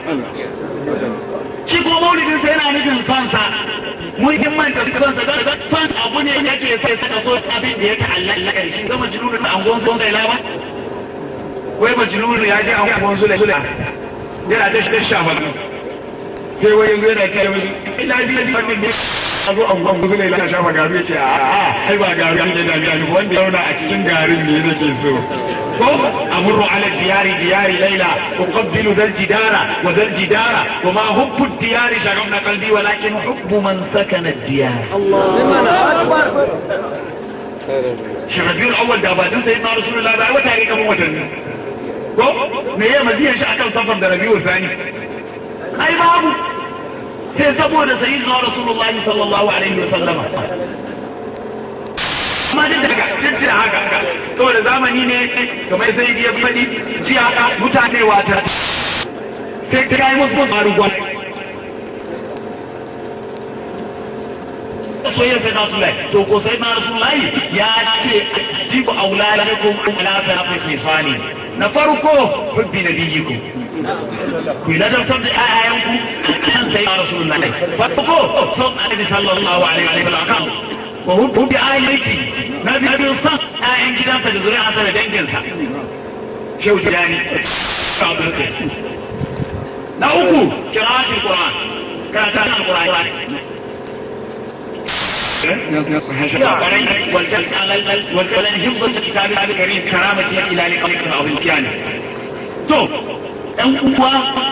shi ko maulidin sai yana nufin son sa muhimman da son sa da son abu ne yake sai saka so abin da yake Allah Allah karshe ga majnun da angon son sai lawa wai majnun ya je angon so da yana da shi shafa sai wai yanzu yana kai wani ina bi da wannan ne abu angon so da ya shafa garu yace a a ai ba garu ne da garu wanda yauna a cikin garin ne nake so أمر على الديار ديار ليلى أقبل ذا الجدار وذا الجدار وما حب الديار شغفنا قلبي ولكن حب من سكن الديار الله أكبر شغفي الأول داباتون سيدنا رسول الله بقى وتاريك موتن me ya maziyan shi akan safar da rabiul thani ai babu sai saboda sayyidina rasulullahi sallallahu alaihi wasallam amma duk da duk da haka saboda zamani ne kamar sai ya faɗi ji haka mutane wata sai ta kai musu musu haruwa soyayya sai na sulai to ko sai na rasulullahi ya ce jibu auladakum ala tarafi fisani na farko hubbi nabiyikum ku ladabtar da ayayanku kan sai na rasulullahi farko son annabi sallallahu alaihi wa sallam wa hubbi ayyaki na biyu san ayan gidansa da zuri'ansa da danginsa shehu jani sabirka na uku kira'atul qur'an karatun alqur'ani والكلام حفظ الكتاب الكريم كرامتي الى لقاء العظيم كان تو ان هو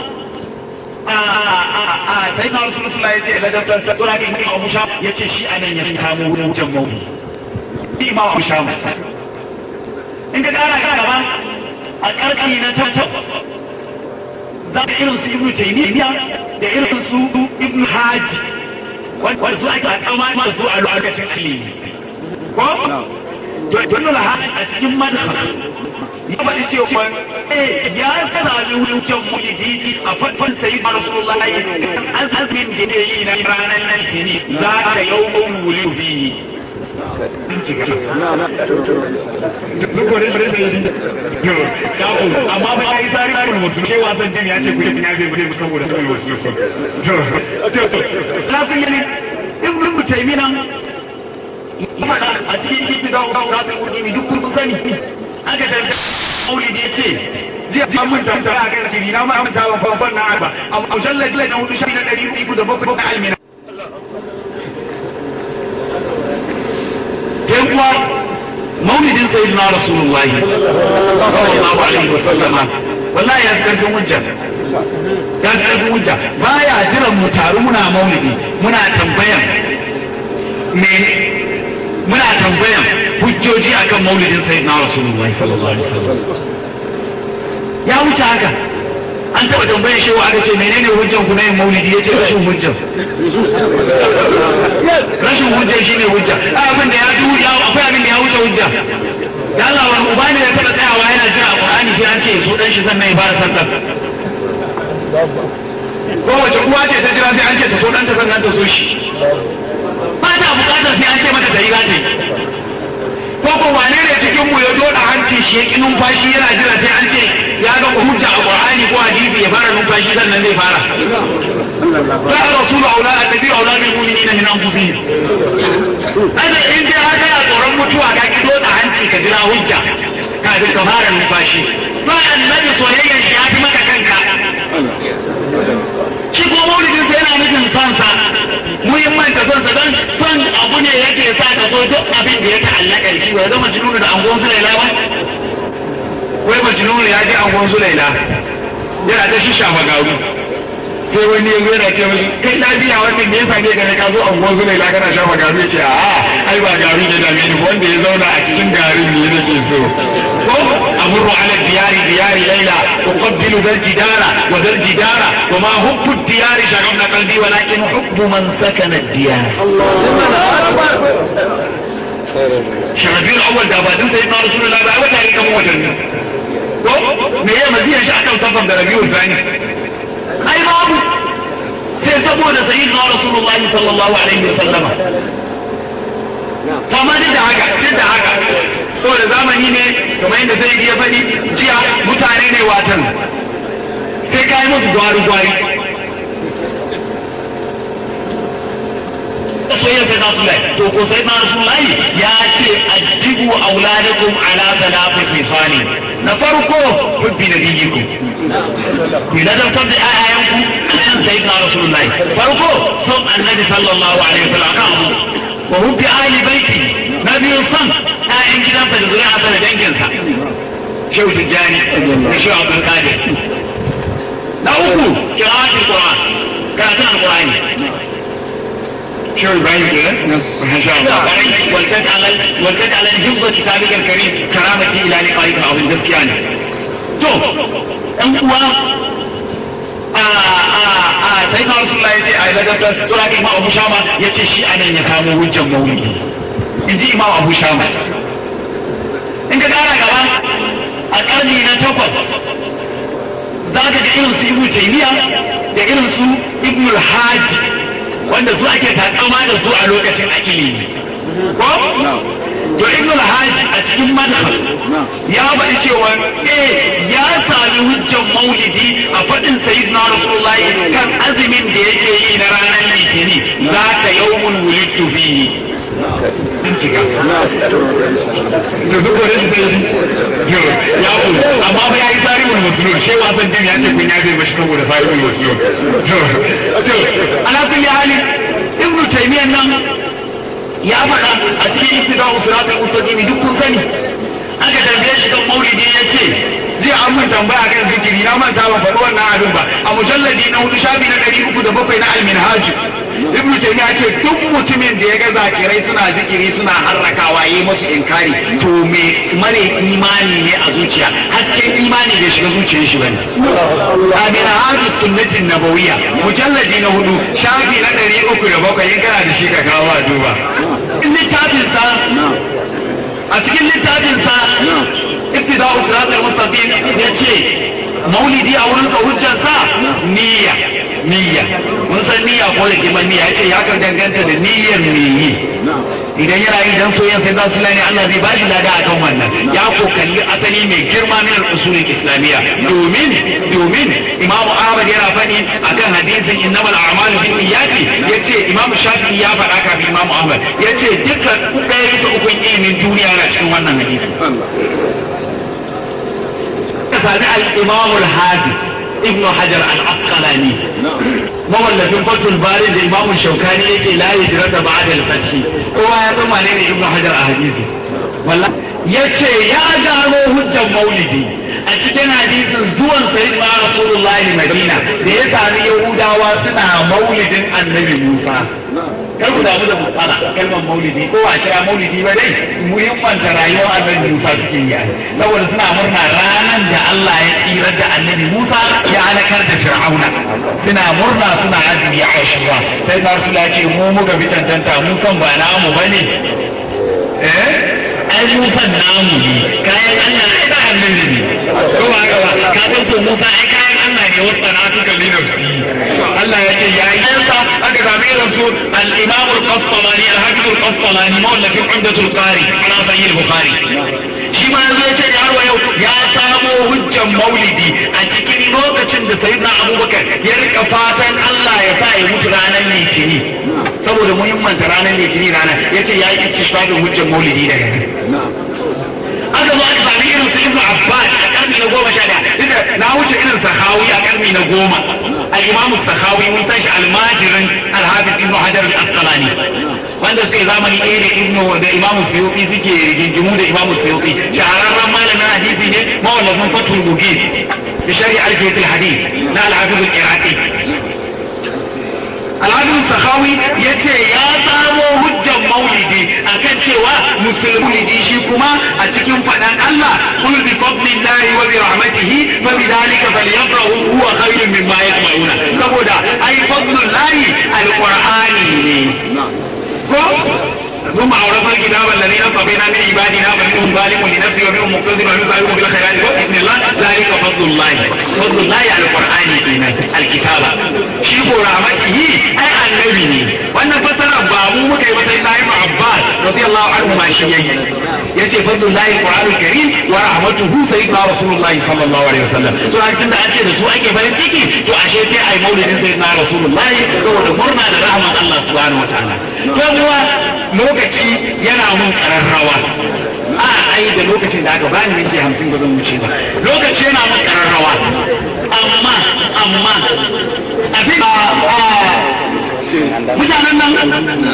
sai na rasu rasu ya ce da ta tura ga imam abu sha ya ce shi anan ya samu wutan mawdu imam abu sha in ka kara gaba a karkari na tata za ka irin su ibnu taymiya da irin su ibnu haji wanda su ake kama masu a lokacin ilimi ko ibnu haji a cikin madhhab ya faɗi cewa eh ya zaɓi wucin mulidi a fadfan sayi a rasulullahi an azumin da ne yi na ranar nan tini za a yau mun wuli fi amma ba ya yi tsari na wasu ke wasan jin ya ce kuɗin ya zai bude mu saboda sun wasu sun lafin yanin ibn mutaimin a cikin kifi da wurafin wuri duk kun sani aka tafi maulidi ya ce jiya ba mun tanta a kan jini na ma mun tawa babban na arba a mujallad na hudu shi na ɗari uku da bakwai na almina yan kuwa maulidin sayyidina rasulullahi sallallahu alaihi wasallam wallahi ya karfin hujja ya karfin hujja baya jiran mu taru muna maulidi muna tambayan me muna tambayan hujjoji akan maulidin sayyidina rasulullahi sallallahu alaihi wasallam ya wuce haka an taba tambayar shi wa aka ce menene hujjan ku na yin maulidi yace rashin hujjan rashin hujjan shine hujja abin da ya du ya akwai abin da ya wuce hujja da Allah wani uba ne ya taba tsayawa yana jira a Qur'ani sai an ce so dan shi sannan ya fara sallah kowace uwa ce ta jira sai an ce ta so dan ta sannan ta so shi ba ta bukatar sai an ce mata da yi za ta yi ko ko wane ne cikin mu ya doda hanci shi ya ki numfashi yana jira sai an ce ya ga hujja a Qur'ani ko hadisi ya fara numfashi sannan zai fara ya rasulu aula annabi aula bil mu'minina min anfusihim ana in dai haka ya tsoron mutuwa ga hujja kafin ka fara numfashi ba annabi soyayyar shi ya fi maka kanka shi ko maulidin sa yana nufin son sa muhimmanta son sa don son abu ne yake sa ka so duk abin da ya ta'allaka da shi ba zama jinunu da angon su laila ba wai majnun ya je angon su laila yana ta shi shafa garu sai wani yanzu yana ce mai kai lafiya wannan me yasa ne gane ka zo angon su laila kana shafa garu ya ce a ai ba garu ne da ni wanda ya zauna a cikin garin ne nake so ko amuru ala diyari diyari laila uqabbilu dal jidara wa dal jidara wa ma hubbu diyari shaghabna qalbi walakin hubbu man sakana ad-diyar sharabi al-awwal da ba din sayyidina rasulullah ba wata ne kamar watanni ko me ya maziyar shi akan safar da rabiul thani ai babu sai saboda sayyidina rasulullahi sallallahu alaihi wasallam amma duk da haka duk da haka saboda zamani ne kamar yadda sai ya faɗi jiya mutane ne watan sai kai musu gwari gwari soyayya sai rasulullahi to ko sai na rasulullahi ya ce ajibu auladakum ala thalathi fisani na farko hubbi nabiyikum ku ladabtar da ayayanku akan sayyidina rasulullahi farko son annabi sallallahu alaihi wasallam kan wa hubbi ahli baiti nabiyun san ayan gidansa da zuri'arsa da danginsa shehu tijjani da shehu abdul qadir na uku qira'atul qur'an karatun alqur'ani شو إبراهيم كده؟ ما شاء الله. ولتجعل ولتجعل حفظ كتابك الكريم كرامتي إلى لقائك العظيم ذكياني. تو أن هو سيدنا رسول الله يجي أيضا قبل سورة إمام أبو شامة يجي شيء أنا يكامل وجه مولي. إنجي إمام أبو شامة. إنك تعالى كمان أكادي نتوقف. ذاك جئلن سو ابن تيمية جئلن سو ابن الحاج wanda su ake takama da su a lokacin akili ko to ibn al-hajj a cikin madhhab ya bari cewa eh ya sami hujjar maulidi a fadin sayyidina rasulullahi kan azumin da yake yi na ranar litini za ta yawmul wulidtu fihi din cika da duk wani sai ya ku amma ba yayi tarihul muslim shi wasan din ya ce kun ya zai bashi saboda tarihul muslim to ala kulli hali ibnu taymiyyah nan ya faɗa a cikin ittiba'u siratal mustaqim duk kun sani aka tambaye shi kan maulidi ya ce zai an mun tambaya kan zikiri na manta ban faɗi wannan abin ba a mujalladi na hudu shafi na ɗari uku da bakwai na al-minhaj ibnu taymiya ce duk mutumin da ya ga zakirai suna zikiri suna harrakawa yi musu inkari to me mare imani ne a zuciya hakkin imani bai shiga zuciyar shi bane al-minhaj sunnatin nabawiyya mujalladi na hudu shafi na ɗari uku da bakwai in kana da shi ka kawo a duba in littafin sa a cikin littafin sa ittiba'u siratal mustaqim yace maulidi a wurin hujjar sa niyya niyya mun san niyya ko da kiman niyya yace ya kan danganta da niyyar niyyi idan yana yi dan soyayya sai zasu lani Allah zai bashi lada akan wannan ya ko kalli asali mai girma min al-usul al-islamiyya domin domin Imam Ahmad yana faɗi akan hadisin innamal a'malu binniyati yace Imam Shafi'i ya faɗa kafin Imam Ahmad yace dukkan ɗaya bisa ukun ilimin duniya na cikin wannan hadisi sami al-Imam al-Hadis Ibn Hajar al-Asqalani mawallafin Fathul Bari da Imam Shawkani yake la hijrata ba'da al-fath kowa ya san wane ne Ibn Hajar a hadisi wallahi yace ya gano hujjar maulidi a cikin hadisin zuwan sayyidina Rasulullahi Madina da ya sami Yahudawa suna maulidin Annabi Musa kar ku damu da musala kalmar maulidi ko a kira maulidi ba dai muhimmanta rayuwar Annabi Musa cikin ya saboda suna murna ranar da Allah ya tsira da Annabi Musa ya halakar da Fir'auna suna murna suna azumi a Ashura sai na Rasulullah ce mu muka bi tantanta mun san ba namu bane eh ai Musa namu ne kayan Allah ai da Annabi ne ko ba ga ba ka san to Musa ai kayan Allah ne wata na tuka linafsi Allah ya ce ya yi yansa aka sami irin su al-Imam al-Qastalani al-Hafiz al-Qastalani mawallafin Umdatul Qari ala Sahih al-Bukhari shi ma yanzu ya ce da har yau ya samo hujjan maulidi a cikin lokacin da sayyidina Abubakar ya rika fatan Allah ya sa ya mutu ranar Litini saboda muhimmanta ranar Litini ranar ya ce ya yi istishfadin hujjan maulidi daga nan aka zo aka sami irin su ibnu abbas a karni na goma sha daya inda na wuce irin sahawi a karni na goma al-imamu sahawi mun san shi almajirin al-hafiz ibnu hajar al-asqalani wanda suka yi zamani ɗaya da ibnu da imamu suyuti suke rigingimu da imamu suyuti shahararren malamin hadisi ne mawallafin fatul mugid bi shari'a al-fiqh al-hadith na al-hafiz al-iraqi al'adun sahawi ya ce ya samo hujjan maulidi akan cewa musulmi shi kuma a cikin faɗan Allah kul bi fadlillahi wa bi rahmatihi fa bi dhalika falyafrahu huwa khayrun mimma yajma'una saboda ai fadlullahi alqur'ani ne ko ثم أورثنا الكتاب الذين اصطفينا من عبادنا فمنهم ظالم لنفسه ومنهم مقتصد ومنهم سابق بالخيرات بإذن الله ذلك فضل الله فضل الله على القرآن الكتاب شيخ رحمته أي النبي وأن فترة بابو مكي مثلا ابن عباس رضي الله عنه ما شيئا يأتي فضل الله القرآن الكريم ورحمته سيدنا رسول الله صلى الله عليه وسلم سواء كنت أتي رسول أي فلنتيكي تو أشيتي أي مولد سيدنا رسول الله تو مرنا لرحمة الله سبحانه وتعالى فهو lokaci yana mun kararrawa a ai da lokacin da aka bani minti hamsin ba zan wuce ba lokaci yana mun kararrawa amma amma abin mutanen nan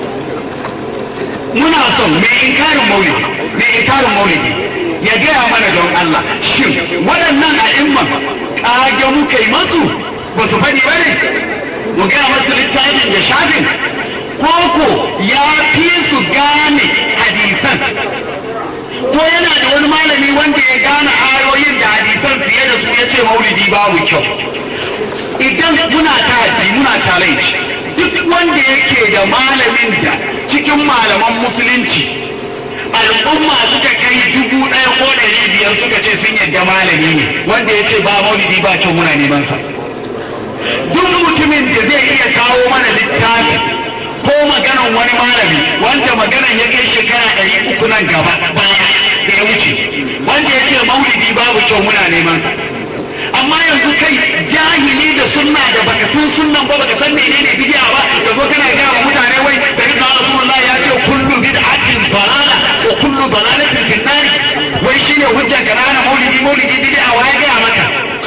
muna son mai inkarin maulidi mai inkarin maulidi ya gaya mana don Allah shin waɗannan a'imman kage muka yi masu ba su faɗi ba ne mu gaya masu littafin da shafin koko ya fi su gane hadisan ko yana da wani malami wanda ya gane ayoyin da hadisan fiye da su ya ce maulidi babu kyau idan muna taji muna challenge duk wanda yake da malamin da cikin malaman musulunci al'umma suka kai dubu ɗaya ko ɗari biyar suka ce sun yadda malami ne wanda ya ce ba maulidi ba kyau muna neman sa duk mutumin da zai iya kawo mana littafi ko maganan wani malami wanda maganan ya kai shekara ɗari uku nan gaba baya da ya wuce wanda ya ce maulidi babu kyau muna neman sa amma yanzu kai jahili da sunna da baka san sunnan ba baka san menene bid'a ba da zo kana ga mutane wai sayyidina rasulullahi ya ce kullu bid'atin dalala wa kullu dalalatin fi nar wai shine hujjan kana na maulidi maulidi bid'a wa ya ga maka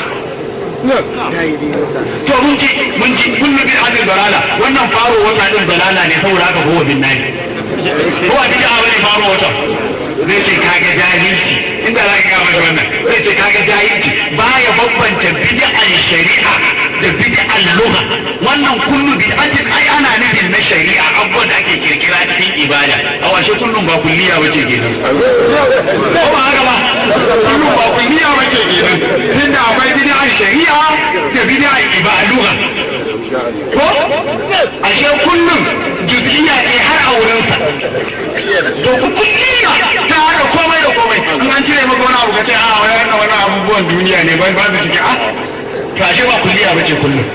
to mun ji mun ji kullu bid'atin dalala wannan faro wata din dalala ne saboda haka huwa bin nar ko a bid'a bane faro wata zai ce kaga jahilci inda za ka gama wannan zai ce kaga jahilci baya bambanta bid'an shari'a da bid'an lugha wannan kullu bid'atin ai ana nufin na shari'a abubuwan da ake kirkira cikin ibada a washe kullum ba kulliya bace kenan ko ba haka ba kullum ba kulliya bace kenan tunda akwai bid'an shari'a da bid'an ibada lugha ko ashe kullum juz'iyya ne har a wurinsa to kulliya ta haɗa komai da komai in an cire maka wani abu ka ce a wani wannan wani abubuwan duniya ne ba ba su ciki a to ashe ba kulliya ba ce kullum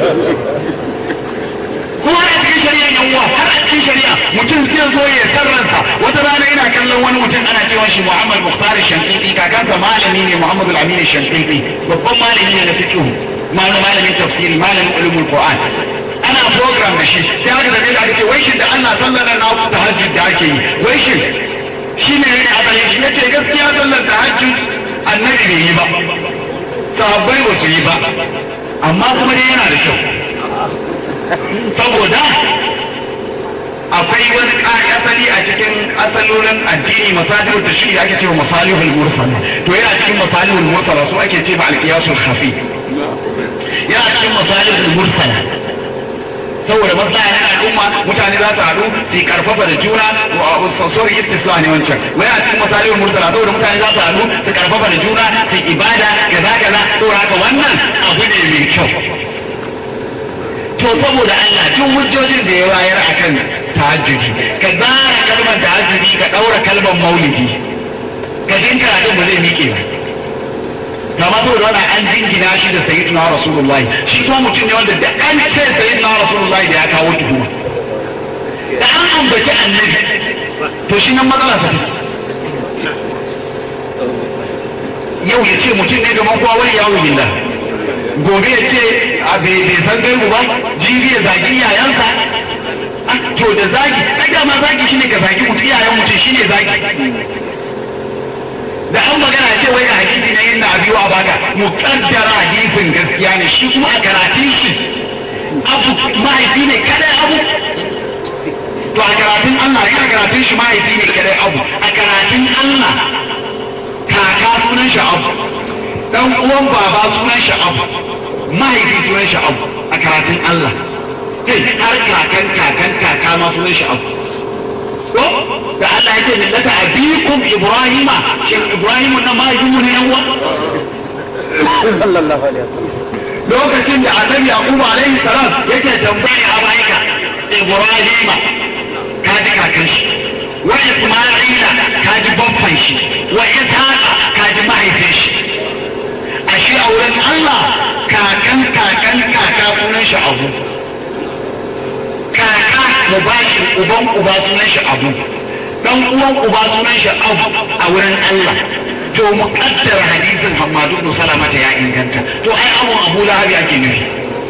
kuma har a cikin shari'a yan uwa har a cikin shari'a mutum zai zo ya sarransa wata rana ina kallon wani mutum ana cewa shi Muhammad Mukhtar Shankiti kakansa malami ne Muhammad Al-Amin Shankiti babban malami ne na fiqh malamin tafsiri malamin ulumul Qur'an ana program da shi sai aka da aka ce wai shin da Allah sallallahu alaihi wa tahajjud da ake yi wai shin shine ne a bayan shi yace gaskiya sallar tahajjud annabi bai yi ba sahabbai ba su yi ba amma kuma dai yana da kyau saboda akwai wani asali a cikin asalolin addini masalihul tashri' ake cewa masalihul mursala to yana cikin masalihul mursala su ake cewa al-qiyasul khafi yana cikin masalihul mursala saboda maslaha na al'umma mutane za su haɗu su yi karfafa da juna sorry istisla ne wancan wai a cikin masalihul mursala saboda mutane za su haɗu su karfafa da juna su yi ibada kaza kaza saboda haka wannan abu ne mai kyau to saboda Allah tun hujjojin da ya wayar akan tahajjudi ka zara kalmar tahajjudi ka daura kalmar maulidi ka dinka karatun ba zai miƙe ba kama saboda wannan an jingina shi da sayyidina rasulullahi shi kuma mutum ne wanda da an ce sayyidina rasulullahi da ya kawo tuhuma da an ambaci annabi to shi nan matsala ta take yau ya ce mutum ne gaban kowa wani yawo billah gobe ya ce a bai san gaibu ba jibi ya zagi yayansa to da zagi ai dama zagi shine ka zagi mutum iyayen mutum shine zagi baka mukaddara hadisin gaskiya ne shi kuma a karatun shi abu mahaifi ne kadai abu to a karatun Allah ina karatun shi mahaifi ne kadai abu a karatun Allah kaka sunan shi abu dan uwan baba sunan shi abu mahaifi sunan shi abu a karatun Allah kai har kakan kakan kaka ma sunan shi abu ko da Allah ya ce millata abikum ibrahima shin ibrahim na mahaifi ne nan wa sallallahu alaihi wasallam lokacin da annabi yaqub alaihi salam yake tambaya a bayanka ibrahima ka ji kakan shi wa isma'ila ka ji babban shi wa ishaqa ka ji mahaifin shi ashe a wurin Allah kakan kakan kaka sunan shi abu kaka mubashir uban uba sunan shi abu dan uwan uba sunan shi abu a wurin Allah to muqaddar hadisin Hammadu bin Salama ta ya inganta to ai abu Abu Lahab yake nufi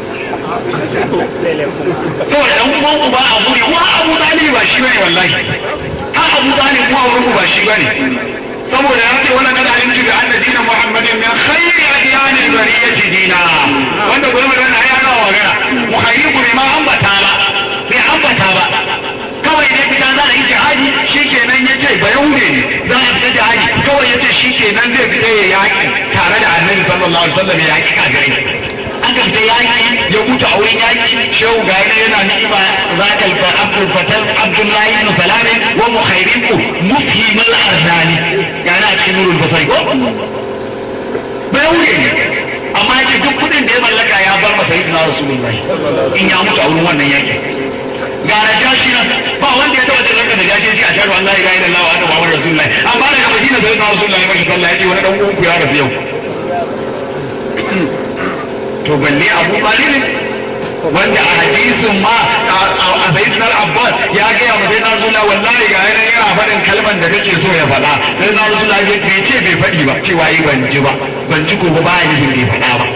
to dan uwan uba abu ne wa Abu Talib ba shi bane wallahi ha Abu Talib wa wurin ba shi bane saboda ya ce wannan kada alimci da annabi dinin Muhammadin min khayri adyanil bariyati dina wanda gurin da ya ga magana muhayyibu ne ma ambata ba bai ambata ba kawai ne fita za a yi jihadi shikenan yace ba yahude ne za a fita jihadi kawai yace shikenan zai fita ya yaki tare da annabi sallallahu alaihi wasallam ya yaki kafirai an ka fita yaki ya mutu a wurin yaki shehu ga yana ni'ima zakal fa abdul fatal abdullahi ibn salam wa mukhayriku mufhim al-arzani yana cikin nurul basari ko ba yahude ne amma yake duk kudin da ya mallaka ya bar masa sayyidina rasulullahi in ya mutu a wurin wannan yaki ga rajashi nan ba wanda ya taba jirgin da jashi shi a shaɗu Allah ya ga'ida Allah wa annabi Muhammad Rasulullahi amma daga Madina sai na Rasulullahi mashi sallah ya ce wani dan uku ya rasu yau to balle Abu Talib wanda a hadisin ma a Sayyidina Abbas ya ga ya Sayyidina Rasulullahi wallahi ga yana yana faɗin kalman da kake so ya faɗa Sayyidina Rasulullahi bai ce bai faɗi ba cewa yi ban ji ba ban ji ko ba ya yi bai faɗa ba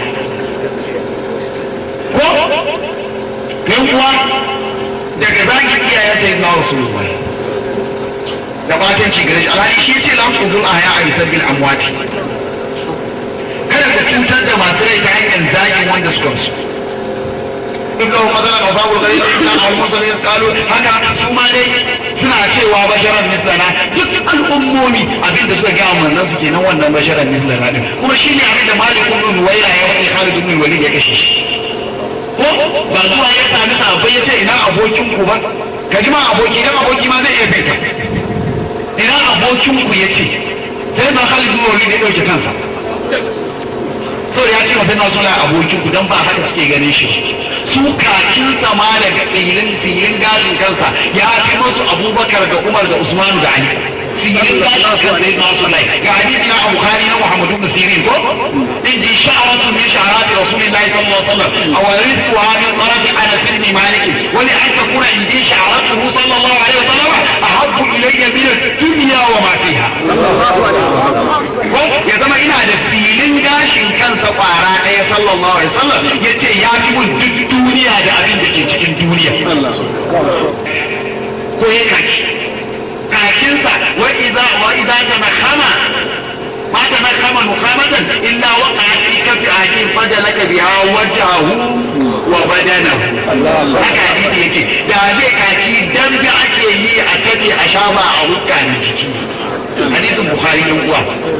ko yan uwa daga zaki iyaye sai na Rasulullahi da fatan ci gare shi alhali shi ce lan kudul aya a bisabbil amwati kada ka cutar da masu rai ta hanyar zagin wanda suka su ibnu madana da sabu gari na al-musallim qalu haka su ma dai suna cewa basharan mislana duk al'ummomi abinda suka ga manzon su kenan wannan basharan mislana din kuma shine abinda Malik ibn Nuwayra ya wani Khalid ibn Walid ya kashe shi ko ba zuwa ya sami sahabbai ya ce ina abokin ku ba ka ji ma aboki dan aboki ma zai iya fita ina abokin ku ya ce sai ma Khalid ibn Walid ya dauke kansa so ya ce masa na suna abokin ku dan ba haka suke ganin shi su kakin sama daga filin filin gashin kansa ya fi musu Abubakar da Umar da Usman da Ali filin gashin kansa sai na suna ga hadisi na Bukhari na Muhammad ibn Sirin ko in ji sha'aratu min sha'arati Rasulillahi sallallahu alaihi wasallam aw rizqu hadhihi al-marad ala sinni Malik wa li an takuna indi sha'aratuhu sallallahu alaihi wasallam ahabbu ilayya min ad-dunya wa ma fiha ya zama ina da filin gashin kansa kwara ɗaya sallallahu alaihi wasallam yace ya fi mun duk duniya da abin da ke cikin duniya ko ya kaki kakinsa wa idza wa idza tanakhama ma tanakhama mukhamatan illa waqa'a fi kafi ajin fadalaka biha wajhahu wa badanahu haka hadisi yake da zai kaki dan da ake yi a tafi a shafa a wuska ne ciki hadisin Bukhari din uwa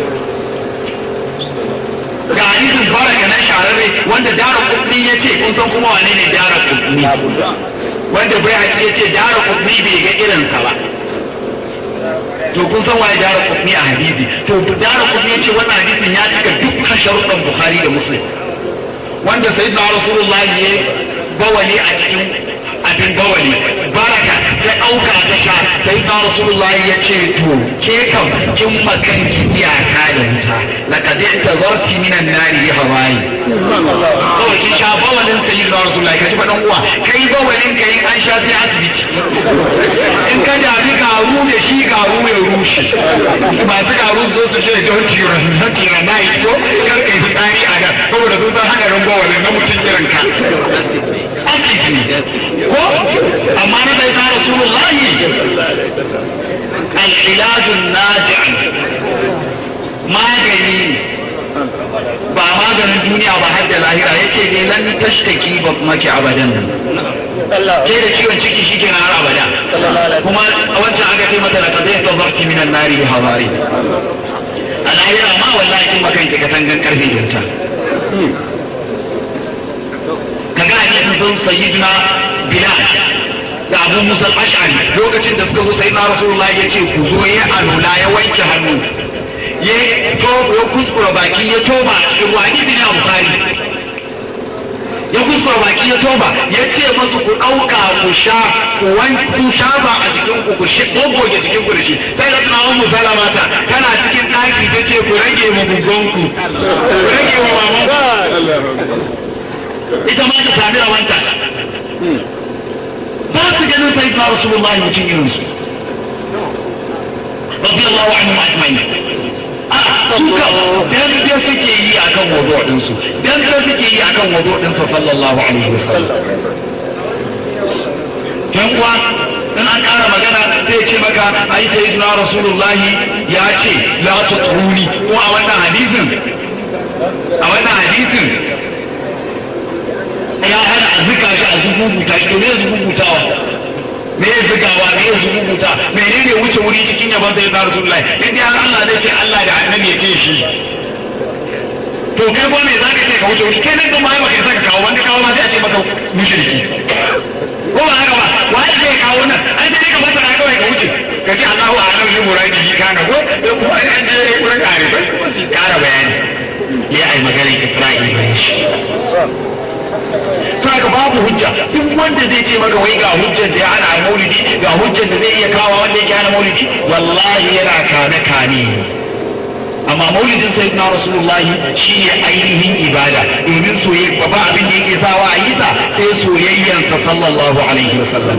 ga hadisin baraka na shararre wanda dara kudni ya ce kun san kuma wane ne dara kudni wanda bai haƙi ya ce dara kudni bai ga irinsa ba to kun san waye dara kudni a hadisi to dara kudni ya ce wannan hadisin ya cika dukkan sharuɗan Bukhari da Muslim wanda sayyidina Rasulullahi ya bawali a cikin abin bawali baraka ta ɗauka ta sha sayyidina Rasulullahi ya ce to ke kam kin makan iyaka da wuta laqad i'tazarti minan nari bi hawaii to kin sha bawalin sayyidina Rasulullahi kaji fadan uwa kai bawalin kai an sha sai asibiti in ka dami garu da shi garu ya rushe masu garu zo su ce don tira na tira na yi ko kar kai fitsari a ga saboda sun san hadarin bawalin na mutum irin ka asibiti ko amma na bai sa Rasulullahi al-ilajun naji' magani ba maganin duniya ba har da lahira yace dai lan tashtaki ba maki abadan ke da ciwon ciki shike na har abada kuma a wancan aka ce mata laqad yatazarti min an-nari hawari a lahira ma wallahi kin makan ki katangan karfi da ta kaga hadisin sun sayyidina bilal da abu musa al-ash'ari lokacin da suka zo sayyidina rasulullahi yace ku zo ya alula ya wanke hannu ya toba ya kuskura baki ya toba a cikin ruwa ni bin Bukhari ya kuskura baki ya toba ya ce masu ku ɗauka ku sha ku wanke ku sha ba a jikin ku ku shi goge jikin ku da shi sai da tunawa mu salama ta tana cikin ɗaki ta ce ku rage mu bugon ku ku rage wa maman ita ma ta sami rawanta ba su ganin sai na rasulullahi mutum irinsu radiyallahu anhu ajma'in suka dan da suke yi akan wudu din su dan da suke yi akan wudu din sa sallallahu alaihi wasallam dan kuwa dan an kara magana sai ce maka ai sayyidina rasulullahi ya ce la tutruni ko a wannan hadisin a wannan hadisin ya hana a zuka shi a zububuta shi ne zububutawa me ya zugawa me ya zububuta menene wuce wuri cikin yaban sai da rasulullahi in dai Allah zai ce Allah da annabi ya ce shi to kai ko me za ka ce ka wuce wuri kai ne kuma ai baka saka kawo wanda kawo ma sai a ce maka mushriki ko ba haka ba wai sai kawo nan ai dai ka fara kawai ka wuce ka ce Allahu a'lam bi muradihi kana ko ko ai an je kuran kare ba kara bayani ya ai magana Isra'ila ba shi saka babu hujja duk wanda zai ce maka wai ga hujjar da ya hana maulidi ga hujjar da zai iya kawo wanda yake hana maulidi wallahi yana kane kane amma maulidin sayyidina rasulullahi shine ainihin ibada domin soyayya ba abin da yake sawa a yi ta sai soyayyansa sallallahu alaihi wasallam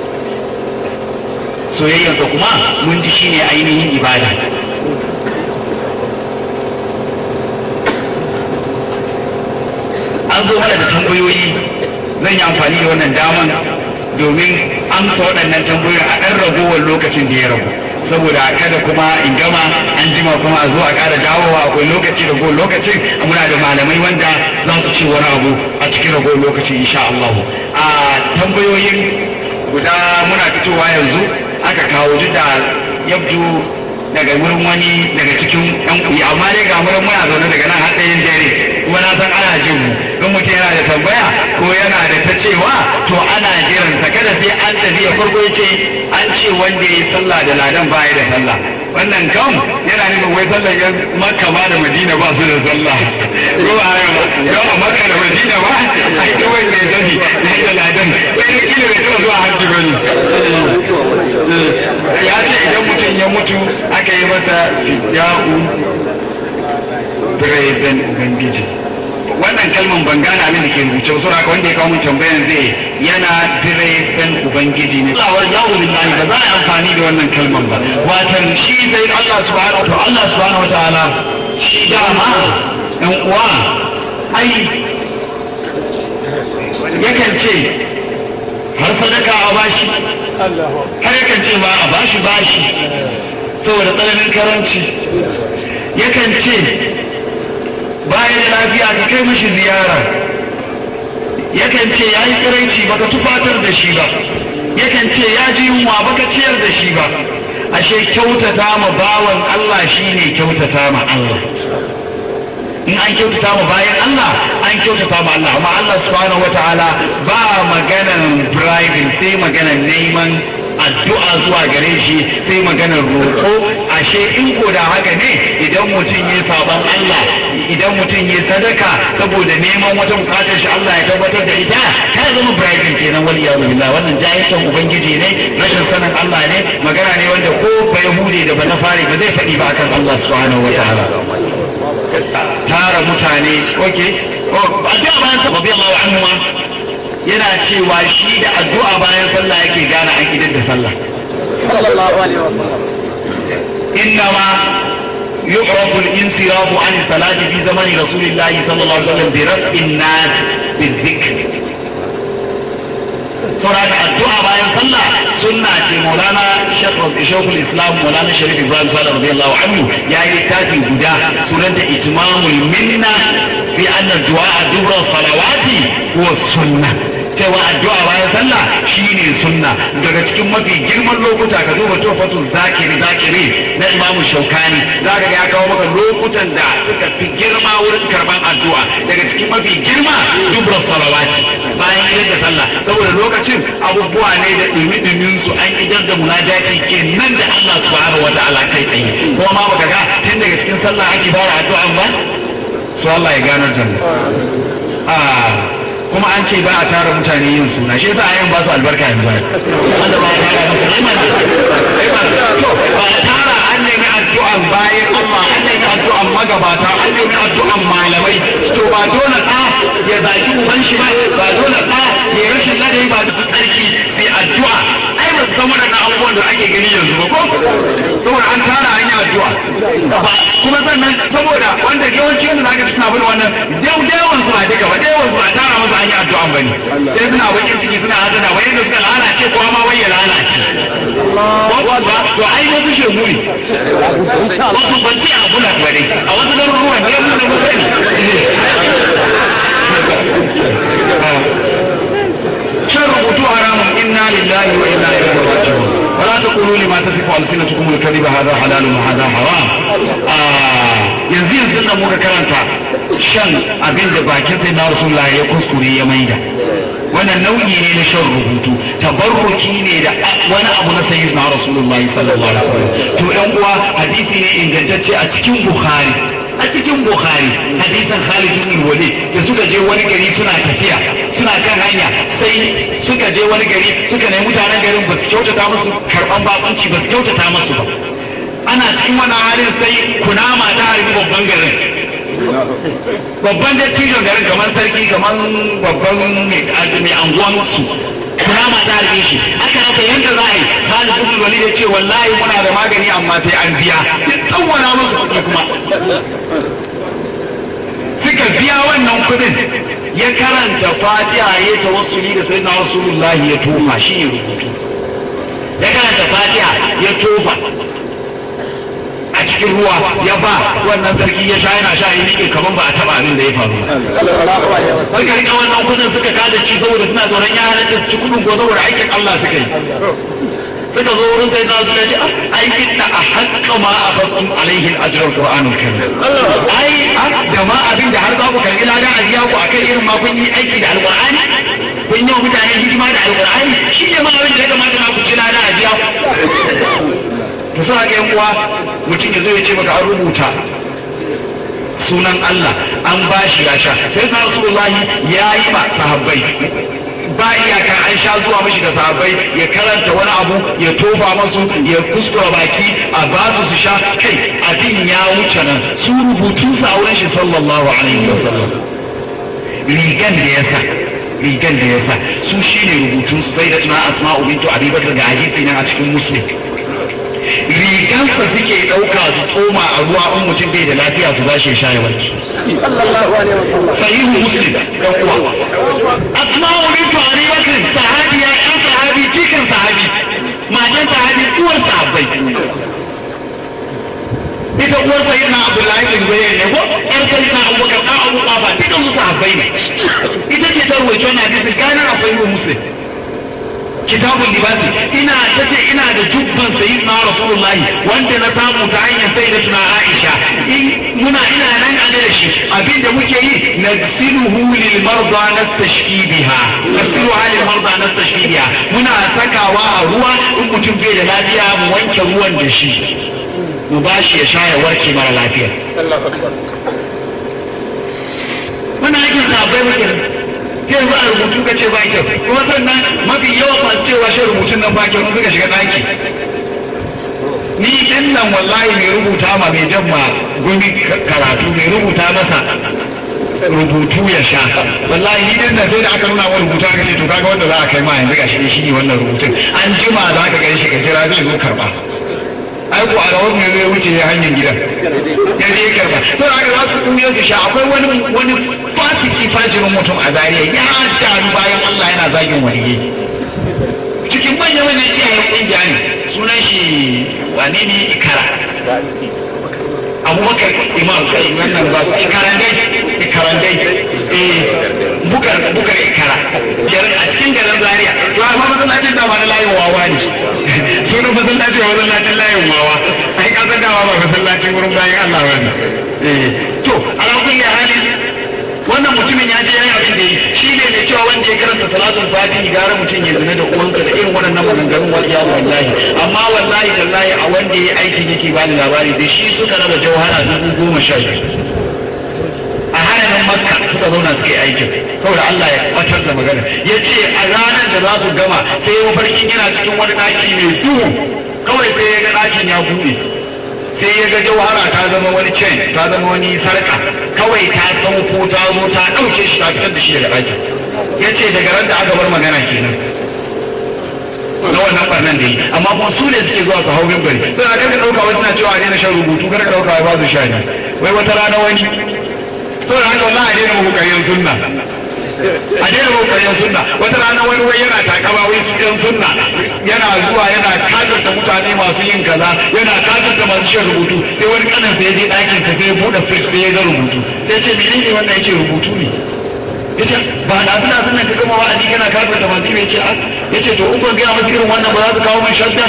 soyayyansa kuma mun ji shine ainihin ibada an zo mana da tambayoyi zan yi amfani da wannan daman domin amsa waɗannan tambayoyin a ɗan ragowar lokacin da ya ragu saboda kada kuma in gama an jima kuma a zo a ƙara dawowa akwai lokaci ragowar lokacin muna da malamai wanda za su ce wani abu a cikin ragowar lokacin insha Allah a tambayoyin guda muna fitowa yanzu aka kawo duk da yabdu daga wurin wani daga cikin ɗan kuyi amma dai ga wurin muna zaune daga nan har ɗayan dare kuma na san ana jin mu in mutum yana da tambaya ko yana da ta cewa to ana jiran sa kada sai an tafi ya farko ya ce an ce wanda ya yi sallah da ladan ba ya da sallah wannan kam yana nufin wai sallar yan makka ma da madina ba su da sallah ko a yawa makka da madina ba a yi wanda ya sani ya yi da ladan sai da kila bai taɓa zuwa hajji ba ne ya ce idan mutum ya mutu aka yi masa fidya'u bireben ubangiji wannan kalman ban gane abin da ke rubuce ba saboda wanda ya kawo mun tambayan zai yana bireben ubangiji ne Allah ya wulillahi ba za a yi amfani da wannan kalman ba watan shi sai Allah subhanahu wa Allah subhanahu wa ta'ala shi dama dan uwa ai yakan ce har sadaka a bashi har yakan ce ba a bashi bashi saboda tsananin karanci yakan ce bayan lafiya ka kai mashi ziyara yakan ce ya yi karanci baka tufatar da shi ba yakan ce ya ji yunwa baka ciyar da shi ba ashe kyautata ma bawan Allah shine kyautata ma Allah in an kyautata ma bayan Allah an kyautata ma Allah amma Allah subhanahu wataala ba maganan bribing sai maganan neman addu'a zuwa gare shi sai maganar roƙo ashe in ko da haka ne idan mutum ya saban Allah idan mutum ya sadaka saboda neman wata bukatar shi Allah ya tabbatar da ita ta zama bribing kenan wal iyadu billah wannan jahilcin ubangiji ne rashin sanin Allah ne magana ne wanda ko ba yahudi da ba na fari ba zai faɗi ba akan Allah subhanahu wataala tara mutane okay oh addu'a bayan sa radiyallahu anhu yana cewa shi da addu'a bayan sallah yake gane an idan da sallah sallallahu alaihi wasallam inna ma yu'rafu al-insirafu an salati fi zamani rasulillah sallallahu alaihi wasallam bi raf'in nas bi-dhikr saboda addu'a bayan sallah sunna ce. Maulana Shaykhul Islam Maulana Sharif Ibrahim Salih radiyallahu anhu ya yi tafi guda sunanta Itmamul Minna fi anna du'a dubra salawati huwa sunna, cewa addu'a bayan sallah shine sunna. Daga cikin mafi girman lokuta ka duba Tuhfatul Zakiri Zakiri na Imam Shaukani zaka ga ya kawo maka lokutan da suka fi girma wurin karban addu'a. Daga cikin mafi girma dubra salawati bayan idan da sallah, saboda lokacin abubuwa ne da dumi-dumin su an idar da munajati kenan da Allah subhanahu wataala kai tsaye. Kuma ma baka ga tun daga cikin sallah ake fara addu'a ba, so Allah ya gano janna. ah kuma an ce ba a tara mutane yin suna, shi yasa ayan ba su albarka yanzu ba wanda ba ya tara musulman ba a tara. An nemi addu'an bayan Allah, an nemi addu'an magabata, an nemi addu'an malamai. To ba dole ɗa ya zaki uban shi ba, ba dole ɗa ya rashin ladabi ba da tsarki sai addu'a. Ai ba su san waɗannan abubuwan da ake gani yanzu ba ko, saboda an tara an yi addu'a. Kuma sannan saboda wanda yawanci wanda zaka ci suna bin wannan yawan su ba duka ba, yawan su ba tara masa an yi addu'an bane, sai suna bakin ciki suna hazana wai da suka lalace ko ma wai ya lalace. To ai wasu shegu ne, wasu banci a bulat ba dai, a wasu garuruwan ne mu da mu sani. Shan rubutu haramun, inna lillahi wa inna ilaihi raji'un. ولا تقولوا لما تصف ألسنتكم الكذب هذا حلال وهذا حرام. yanzu yanzu nan muka karanta shan abin da bakin sai na Rasulullah ya kuskure ya maida, wannan nau'i ne na shan rubutu, tabarruki ne da wani abu na sayyidina Rasulullah sallallahu alaihi wasallam. To ɗan uwa, hadisi ne ingantacce a cikin Bukhari, a cikin Bukhari hadisan Khalid ibn Walid da suka je wani gari suna tafiya suna kan hanya, sai suka je wani gari suka nemi mutanen garin ba su kyautata musu karban bakunci, ba su kyautata musu ba. Ana cikin wani halin sai kunama ta harbi babban garin, babban dattijon garin kamar sarki kamar babban mai anguwan su, kunama ta harbe shi. Aka rasa yadda za a yi. Khalid ibn Walid ya ce wallahi muna da magani amma sai an biya, duk tsawara musu kuɗi kuma suka biya wannan kudin. Ya karanta Fatiha ya tawassuli da sayyidina Rasulullahi ya tofa, shi ne rubutu. Ya karanta Fatiha ya tofa a cikin ruwa ya ba wannan sarki ya sha, yana sha ya nike kaman ba a taba abin da ya faru. Suka rika wannan kudin suka kada ci saboda suna tsoron yaran da su ci kudin ko saboda aikin Allah suka yi. Suka zo wurin sai na su ce aikin na a haƙƙa ma a fasun alaihin ajiyar Qur'anul Karim. Ai da ma abin da har za ku karɓi ladan a biya ku akan irin ma kun yi aiki da Alƙur'ani, kun yi wa mutane hidima da Alƙur'ani, shi ne ma abin da ya kamata ma ku ci ladan a biya ku. To suna ga yan uwa, mutum ya zo ya ce maka an rubuta sunan Allah an bashi ya sha. Sai na Rasulullahi ya yi ma sahabbai ba iyaka, an sha zuwa mashi da sahabbai ya karanta wani abu ya tofa masu ya kuskura baki a ba su su sha. Kai abin ya wuce nan, su rubutun sa wurin shi sallallahu alaihi wasallam. Rigan da ya sa rigan da ya sa su shine rubutun sai da tuna Asma'u bintu Abi Bakr ga hadisi nan a cikin Muslim. Rigansa suke ɗauka su tsoma a ruwa in mutum bai da lafiya su bashi sha ya warke. Sahihu Muslim dan uwa. Asma'u bintu Abi Bakr sahabiya, ɗan sahabi, cikin sahabi, matan sahabi, uwar sahabbai. Ita uwar sayyidina Abdullahi bin Zubair ne ko ƴar sayyidina Abubakar ɗan Abu Quhafa, dukan su sahabbai ne. Ita ce ta rawaito wannan hadisi kana a Sahihu Muslim. Kitabul libasi, ina tace ina da jubban sayyidina Rasulullahi wanda na samu ta hanyar sayyidatuna Aisha. In muna ina nan a da shi, abinda muke yi nagsiluhu lil marda nastashfi biha, nagsiluha lil marda nastashfi biha, muna sakawa a ruwa in mutum bai da lafiya mu wanke ruwan da shi mu bashi ya sha ya warke mara lafiya. Muna ake sabai muke sai za a rubutu ka ce ba kyau, kuma sannan mafi yawa masu cewa shi rubutun nan ba kyau sun suka shiga ɗaki. Ni ɗin nan wallahi mai rubuta ma mai jan ma gumi karatu mai rubuta masa rubutu ya sha, wallahi ni ɗin nan sai da aka nuna wa rubuta ka ce to kaga wanda za a kai ma yanzu gashi ne shi ne wannan rubutun, an jima za ka gani shi ka jira zai zo karɓa. Ai ko a rawar ne zai wuce ya hanyar gidan ya je karba, sai aka za su kunye su sha. Akwai wani wani fasiki fajirin mutum a Zariya ya taru bayan Allah yana zagin waliyyi manyan manyan iyayen kungiya ne sunan shi wane ne ikara abubakar imam sai wannan ba su ikaran dai ikaran dai eh bukar bukar ikara garin a cikin garin Zaria to amma masallacin da ba na layin wawa ne sunan masallacin wa masallacin layin wawa ai ka san dawa ba masallacin wurin bayan Allah wannan eh to ala kulli hali wannan mutumin ya je yayin abin da yi shi ne mai cewa wanda ya karanta salatul fatihi gara mutum ya zina da uwansa da irin waɗannan maganganun wal iyadu billahi amma wallahi tallahi a wanda ya aikin yake ba da labari da shi suka raba jauhara dubu goma sha biyu a haramin makka suka zauna suka yi aikin saboda Allah ya batar da magana ya ce a ranar da za su gama sai ya mafarkin yana cikin wani ɗaki mai duhu kawai sai ya ga ɗakin ya buɗe sai ya ga jauhara ta zama wani chain ta zama wani sarka kawai ta sauko ta zo ta ɗauke shi ta fitar da shi daga ɗaki ya ce daga ran da aka bar magana kenan na wannan barnan da yi amma kuma su ne suke zuwa su hau mimbari suna karka ɗauka wasu na cewa a daina shan rubutu karka ɗauka ba su sha ne wai wata rana wani saboda haka wannan a daina muku ƙaryan sunna a daina muku ƙaryan sunna wata rana wani wai yana takama wai su ɗan sunna yana zuwa yana kafirta mutane masu yin kaza yana kafirta masu shan rubutu sai wani kanan sai ya je ɗakin ka sai ya buɗe fridge sai ya ga rubutu sai ce menene wannan yake rubutu ne yace ba da suna sunan ka gama wa'azi kana kafirta masu yi yace a yace to in kun gaya masu irin wannan ba za su kawo man shadda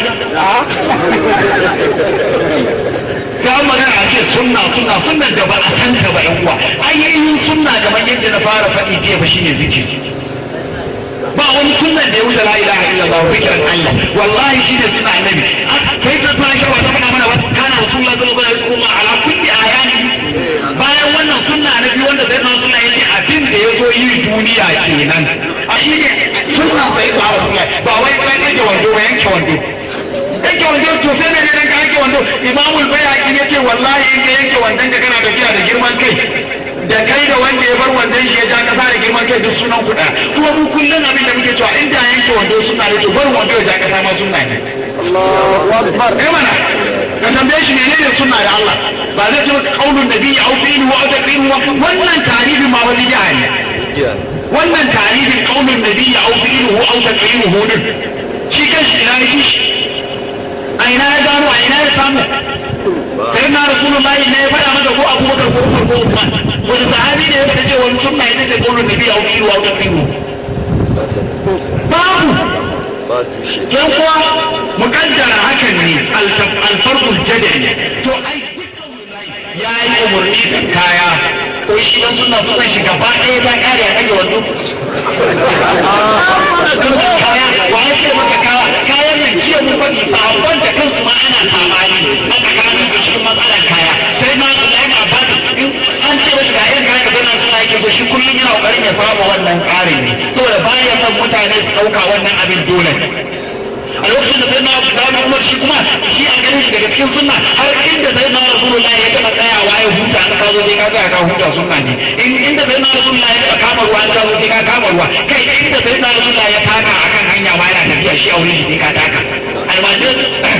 ga magana a ce sunna sunna sunnan da ba a san ta ba yan uwa ainihin sunna kamar yadda na fara faɗi jiya ba shine zikiri ba wani sunnan da ya wuce la ilaha illallah zikran Allah wallahi shine sunna annabi kai ta fara shi wata mana mana kana rasulullah sallallahu alaihi wasallam ala kulli ayani bayan wannan sunna annabi wanda sai na sunna yace abin da yazo yi duniya kenan a shi ne sunna sai ba rasulullah ba wai kai kake wando ba yanke wando yanke wando to sai ne ne ka yanke wando imamul bayhaqi yace wallahi in ka yanke wandon ka kana tafiya da girman kai da kai da wanda ya bar wandon shi ya ja kasa da girman kai duk sunan kuɗa kuma mu kullum abin da muke cewa inda yanke wando suna da to bar wando ya ja kasa ma sunna ne Allahu akbar eh mana ka tambaye shi menene sunna da Allah ba zai ce qaulun nabi au fi'lu wa taqriru wannan tarihi ma wani jahili wannan tarihin qaulun nabi au fi'lu au taqriru din shi kanshi ina yake shi a ina ya gano a ina ya samu sai na rasulullahi ne ya faɗa maka ko abubakar ko umar ko usman wani sahabi ne ya faɗa ce wani sunna ita ce qawlun nabi au fi'lu au taqriru babu yan kuwa mukaddara hakan ne alfarqul jadali to ai ya yi umarni da kaya ko shi dan sunna sunan shi gaba ɗaya ta kare a ɗage wando kaya wa ya ce maka kaya kayan nan jiya mun faɗi sabon da kansu ma ana sabani a tsakanin da cikin matsalar kaya sai ma su lai na bada an ce wasu ga irin kaya ka zana suna yake so shi kullum yana ƙoƙarin ya samu wannan ƙarin ne saboda baya son mutane su ɗauka wannan abin dole a lokacin da sai na gano umar shi kuma shi a ganin shi daga cikin sunna har inda sai na rasulullah ya taɓa tsayawa ya huta an kazo sai ka tsaya ka huta sunna ne in inda sai na rasulullah ya taɓa kama ruwa an kazo sai ka kama ruwa kai inda sai na rasulullah ya taka akan hanya ma yana tafiya shi a wurin shi sai ka taka almajir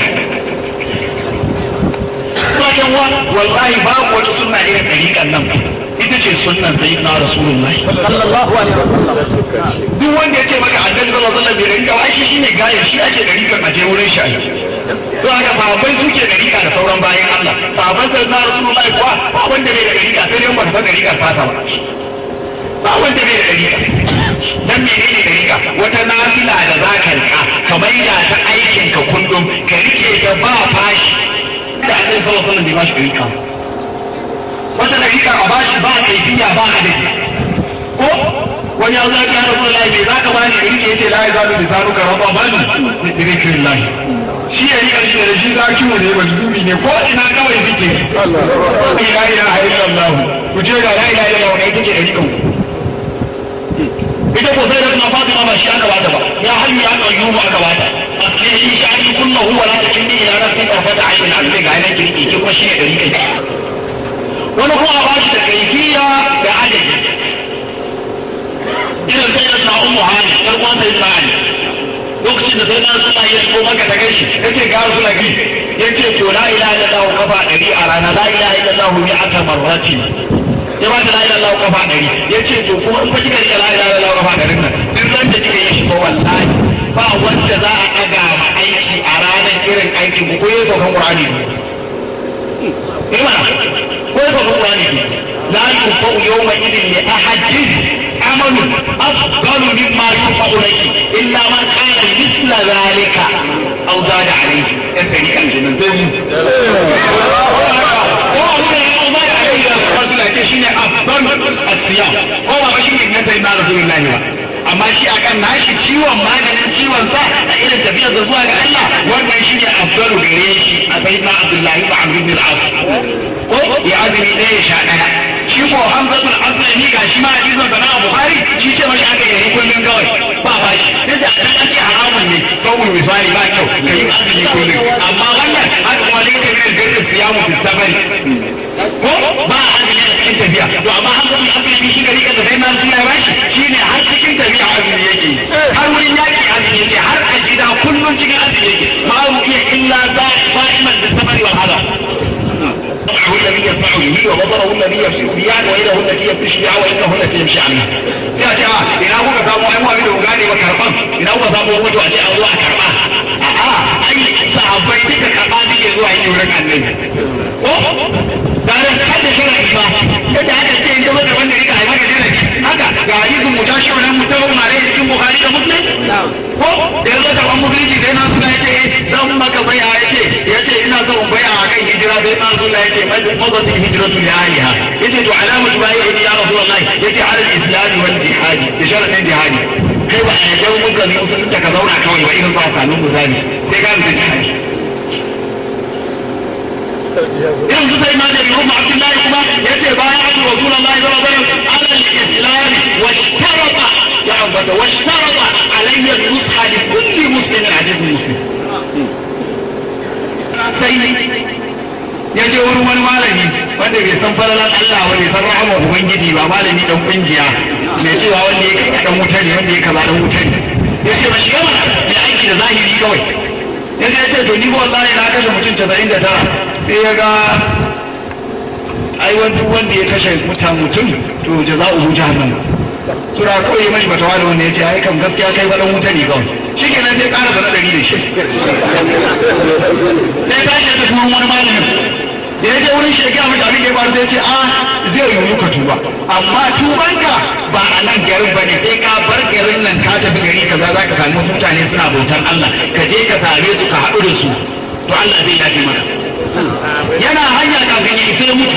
Sakan wa wallahi babu wata sunna irin ɗariƙan nan ita ce sunnan sayyidina rasulullah sallallahu alaihi wasallam duk wanda ya ce maka annabi sallallahu alaihi wasallam bai rinka wa shi shine gayar shi ake ɗariƙan aje wurin shi ai to haka sahabbai suke ɗariƙa da sauran bayan Allah sahabban sayyidina rasulullah kuwa ba wanda bai da ɗariƙa sai dai ba ka san ɗariƙar fata ba ba wanda bai da ɗariƙa dan menene ɗariƙa wata nafila da za ka rika ka maida ta aikin ka kullum ka rike ta ba fashi da annabi sallallahu alaihi wasallam bai ba shi ɗariƙa wata dakika a bashi ba kaifiya ba adadi ko wani ya zaki ya rabu Allah bai zaka bani da rike yace la ya zalu lisanu ka rabba bani da zikirin Allah shi ya rika shi da shi zaki mu ne mazumi ne ko ina kawai zike Allah la ilaha illallah ku ce la ilaha illallah ne take da rikan ita ko sai da na Fatima ba shi aka bata ba ya hayyu ya qayyum aka bata asli sha'ani kullahu wala takilni ila nafsi tarfata ayyin asli ga yana kirki ki kuma shi ne da rikan wani kuma a bashi da kaifiya da adadi irin sai na ummu hani dan uwan sai na ali lokacin da sai na suna ya shigo maka ta gaishe yace ga su lagi yace to la ilaha illallah kafa dari a rana la ilaha illallah mi'ata marrati ya ba ta la ilaha illallah kafa dari yace to kuma in ba kika la ilaha illallah kafa dari nan duk ran da kika yi shi ko wallahi ba wanda za a daga irin aikin ku ko ya saukan Qur'ani imana ko ya saukan Qur'ani la yufau yawma idin li ahadin amalu afdalu mimma yufau ilayhi illa man kana mithla dhalika aw zada alayhi in tariqan jinan zai mu shine afdal as-siyam ko ba shi ne na sayyidina rasulullahi ba amma shi akan nashi ciwon maganin ciwon sa a irin tafiyar da zuwa ga Allah wannan shine afdalu gare shi a sayyidina Abdullahi ibn Amr ibn al-As ko ya azumi ne ya sha daya shi ko Hamzatul Aslami ga shi ma hadisin da na Bukhari shi ce mai aka yi kullun kawai ba ba shi da an ake haramun ne saboda misali ba kyau kai azumi kullun amma wannan har kuma ne da garin siyamu fi sabari ko ba azumi a cikin tafiya to amma Hamzatul Aslami shi gari ka da sai na suna ba shi shine har cikin tafiya azumi yake har wurin yaki azumi yake har a gida kullun cikin azumi yake ma iya illa za fa'iman da sabari wal hada سمعه الذي يسمع به وبصره الذي يبصر به ويده التي يبطش بها وانه التي يمشي عنها. sai a ce a ina kuka samu ai mu abin da ku gane ba karban ina kuka samu mutu a ce a zuwa karba a'a ai sahabbai duka karba suke zuwa yin wurin annabi ko tare da hadda shirin ba yadda aka ce in zama da wanda rika haifar da dare haka ga hadisin mutashi wannan mutawar mare cikin Bukhari da Muslim ko da yanzu da wani musulunci sai na suna yace zan maka baya yace yace ina son baya a kan hijira sai na suna yace mazatin hijratu li aliha yace to alamatu bai'i ya rasulullahi yace ala al-islam wal jihad da sharadin jihadi kai ba a yadda mun ga musulunci ka zauna kawai ba irin ba kanun misali sai ga mutum jihadi irin su sai ma da Ibn Abdullah kuma yace bayan Abu Rasulullah sallallahu alaihi wasallam ala al-islam wa shtarata ya abada wa shtarata alayya al-nusha li kulli muslim hadith muslim sai ya je wurin wani malami wanda bai san falalan Allah ba bai san rahama ubangiji ba malami dan kungiya mai cewa wanda ya kai dan wuta ne wanda ya kaza dan wuta ne ya ce ba shi yawa ya aiki da zahiri kawai ya ce to ni wallahi na kashe mutum casa'in da tara sai ya ga ai wanda wanda ya kashe mutum mutum to jaza'uhu jahannam sura kawai mai bata wani wanda ya ce ai kam gaskiya kai ba dan wuta ne kawai shikenan sai ƙara da dari da shi sai ta shi da kuma wani malamin da ya je wurin shi ya gaya mashi abin da ya faru sai ce a zai yi ka tuba amma tubanka ba a nan garin ba ne sai ka bar garin nan ka tafi gari kaza za ka sami wasu mutane suna bautan Allah ka je ka same su ka haɗu da su to Allah zai yafe maka yana hanya kafin ya isa mutu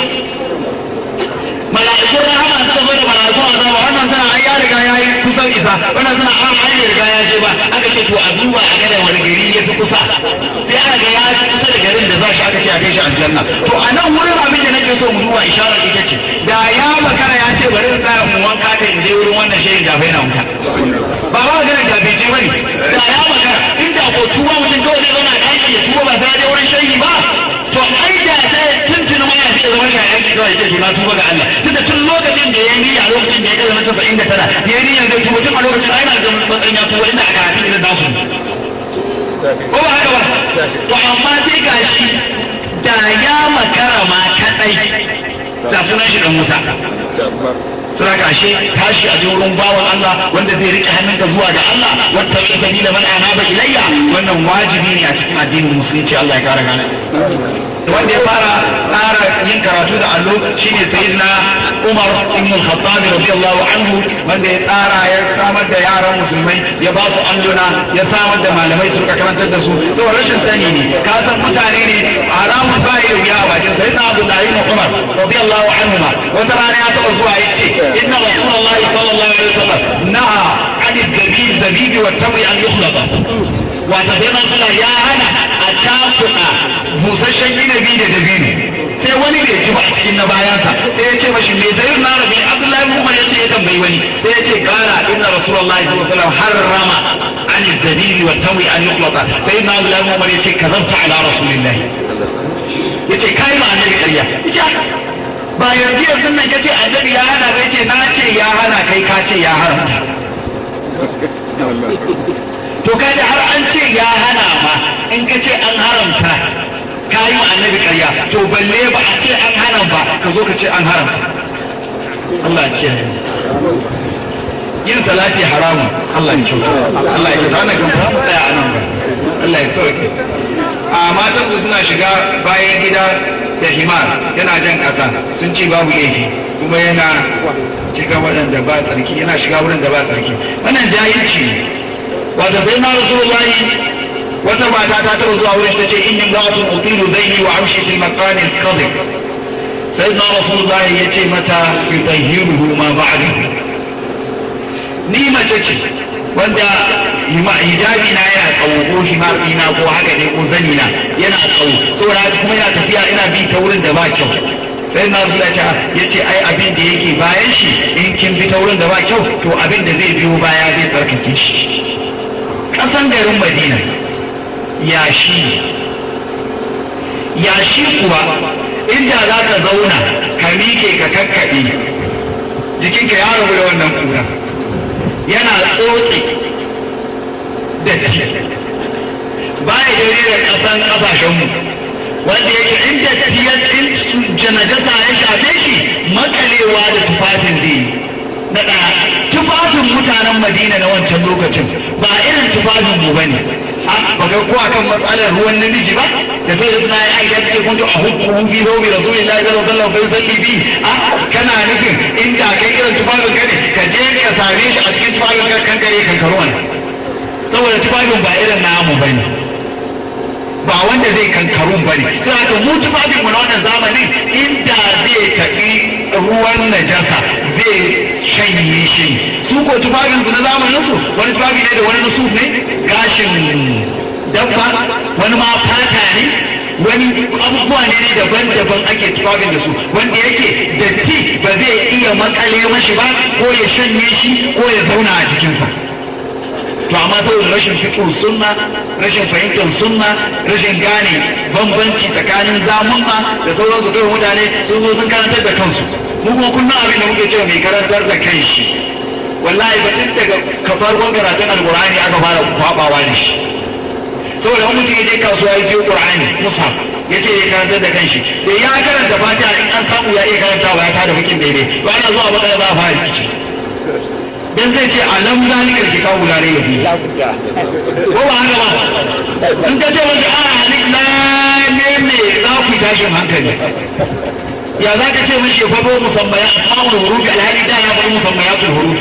mala'ikun rahama suka zo da mala'ikun azaba wannan suna ai ya riga ya yi kusan isa wannan suna an ai ya riga ya je ba aka ce to a duba a ga da wani gari ya fi kusa sai aka ga ya fi kusa da garin da za shi aka ce a kai shi aljanna to a nan wurin abin da nake so mu duba isharar ita ce da ya makara ya ce bari in tsaya mu wanka ta in je wurin wannan shehin jafai na wuta ba ba magana jafai ce bane da ya makara inda ko tuba mutum kawai zai zauna da aiki ya tuba ba sai ya je wurin shehi ba to ai da sai tuntuni ma ya ce zama shi aiki kawai ce to na tuba ga Allah tunda tun lokacin da ya niyya lokacin da ya gaza na saba'in da tara ya niyya zai tuba tun a lokacin ai na da matsayin ya tuba inda aka hafi da nasu ko ba haka ba to amma sai gashi da ya makara ma kadai da sunan shi dan Musa sura gashe tashi a wurin bawan Allah wanda zai rike hannunka zuwa ga Allah wata bi sabila man anaba ilayya wannan wajibi ne a cikin addinin musulunci Allah ya kara gane wanda ya fara tsara yin karatu da allo shine sayyidina Umar ibn al-Khattab radiyallahu anhu wanda ya tsara ya samar da yaran musulmai ya ba su alluna ya samar da malamai su rika karantar da su to rashin sani ne ka san mutane ne haramun ba ya wuya a bakin sayyidina Abdullahi ibn Umar radiyallahu anhu wata rana ya taba zuwa yace inna rasulullahi sallallahu alaihi wasallam naha an al-zabibi zabibi wa tawi an yukhlata wata sai man suna ya hana a cakuɗa busasshen inabi da dabino sai wani bai ci ba a cikin na bayansa sai ya ce mashi me zai na rabi Abdullahi ibn Umar yace ya tambayi wani sai ya ce kara inna rasulullahi sallallahu alaihi wasallam harrama an al-zabibi wa tawi an yukhlata sai na Abdullahi ibn Umar yace kazabta ala rasulillahi yace kai ma annabi ƙarya ba yanzu yanzu nan kace annabi ya hana kai ce na ce ya hana kai ka ce ya haramta to kaji har an ce ya hana ma in ka ce an haramta ka yi wa annabi ƙarya to balle ba a ce an hana ba ka zo ka ce an haramta Allah ya kiyaye yin salati haramun Allah ya kyauta Allah ya kyauta na gamsa tsaya a nan ba Allah ya sauke a matansu suna shiga bayan gida da himar yana jan ƙasa sun ce babu laifi kuma yana shiga waɗanda ba tsarki yana shiga wurin da ba tsarki wannan jahilci wato sai na rasulullahi wata mata ta taɓa zuwa wurin ta ce inni imra'atun utilu zaini wa amshi fil maqami al-qadhi sai na rasulullahi ya ce mata yutahhiruhu ma ba'dahu ni mace ce wanda hijabi na yana tsawo ko himar ɗina ko haka ne ko zani na yana tsawo saboda kuma yana tafiya ina bi ta wurin da ba kyau sai na rasu ya ce ai abin da yake bayan shi in kin bi ta wurin da ba kyau to abin da zai biyo baya zai tsarkake shi ƙasan garin madina yashi yashi kuwa inda za ka zauna ka miƙe ka kakkaɓe jikinka ya rabu da wannan kura yana tsotse da ci baya jaridar ƙasan ƙasashenmu wanda yake inda tiyatin janajasa ya shafe shi makalewa da tufafin zai na ɗaya tufafin mutanen madina na wancan lokacin ba irin tufafin mu bane ba ga ko akan matsalar ruwan namiji ba da sai suna yi aida ce kun to a hukumu bi zo bi rasulullahi sallallahu alaihi wasallam bi a kana nufin inda kai irin tufafin ka ne ka je ka same shi a cikin tufafin ka kan kare kan karuwan saboda tufafin ba irin namu bane ba wanda zai kankarun bane sai aka mu tufafin mu na wannan zamanin inda zai tafi ruwan najasa zai shanye shi su ko tufafin su na zamanin su wani tufafi ne da wani nusuf ne gashin dabba wani ma fata ne wani abubuwa ne ne daban-daban ake tufafin da su wanda yake datti ba zai iya makale mashi ba ko ya shanye shi ko ya zauna a jikinsa to amma saboda rashin fiqh sunna rashin fahimtar sunna rashin gane bambanci tsakanin zamunna da sauransu kai mutane sun zo sun karantar da kansu mu kuma kullum abin da muke cewa mai karantar da kanshi wallahi ba tun daga kafarkon karatun alqur'ani aka fara kwabawa da shi saboda wani mutum ya je kasuwa ya je qur'ani mushaf ya ce ya karantar da kanshi da ya karanta fatiha in an samu ya iya karantawa ya tada hukin daidai ba ana zuwa bakara za a fara rikici dan zai ce alam zalikal kitabu la rayba fi ko ba haka ba in ka ce wanda a alif lam mim ne za ku tashin hankali ya za ka ce mishi fa bo musammaya asma'ul huruf alhali da ya bar musammayatul huruf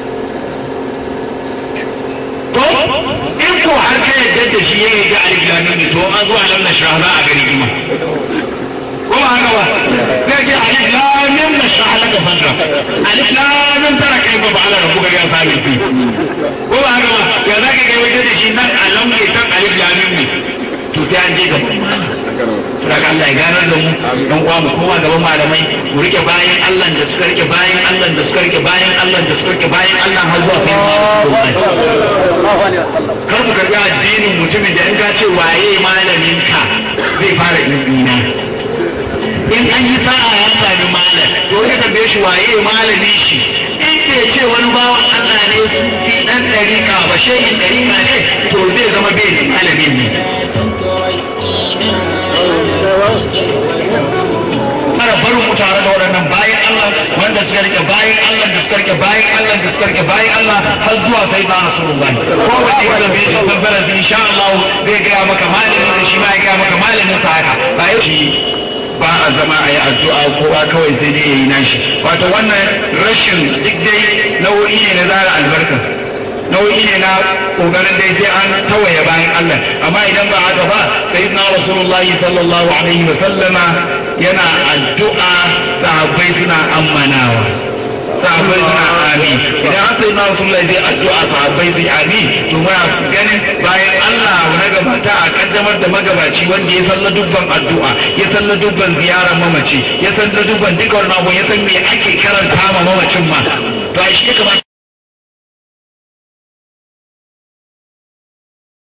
to in ko har ka yadda da shi yayin da alif lam mim to an zo alam nashrah za a gari kima ko ba haka ba zai ce alif lam mim nashrah laka sadrak alif lam mim tara kai ba ala rabbuka ya sami fi ko ba haka ba ya za ka kai wajen da shi nan alam ne kan alif lam mim ne to sai an je ga saka Allah ya ganar da mu dan uwa mu kowa gaban malamai mu rike bayan Allah da suka rike bayan Allah da suka rike bayan Allah da suka rike bayan Allah har zuwa sai kar ku karbi addinin mutumin da in ka ce waye malamin ka zai fara dindina in an yi sa'a ya sami malam to ya tambaye shi waye malamin shi in ke ce wani bawan Allah ne su fi dan dariƙa ba shehin dariƙa ne to zai zama bai da malamin ne mara barin mu tare da waɗannan bayan Allah wanda suka rike bayan Allah da suka rike bayan Allah da suka rike bayan Allah har zuwa sai ba Rasulullahi ko wanda ya zambe shi tabbara insha Allah zai ga maka malamin shi ma ya ga maka malamin sa haka ba yau shi ba a zama a yi addu'a kowa kawai sai dai ya yi nashi wato wannan rashin duk dai nau'i ne na zara albarka nau'i ne na kokarin dai sai an tawaye bayan Allah amma idan ba haka ba sayyidina rasulullahi sallallahu alaihi wa sallama yana addu'a sahabbai suna ammanawa sahabbai suna amin idan an sayyidina rasulullahi zai addu'a sahabbai su amin to muna ganin bayan Allah na gabata a kaddamar da magabaci wanda ya salla dubban addu'a ya salla dubban ziyarar mamaci ya salla dubban duka wannan abu ya san me ake karanta ma mamacin ma to ai shi kamar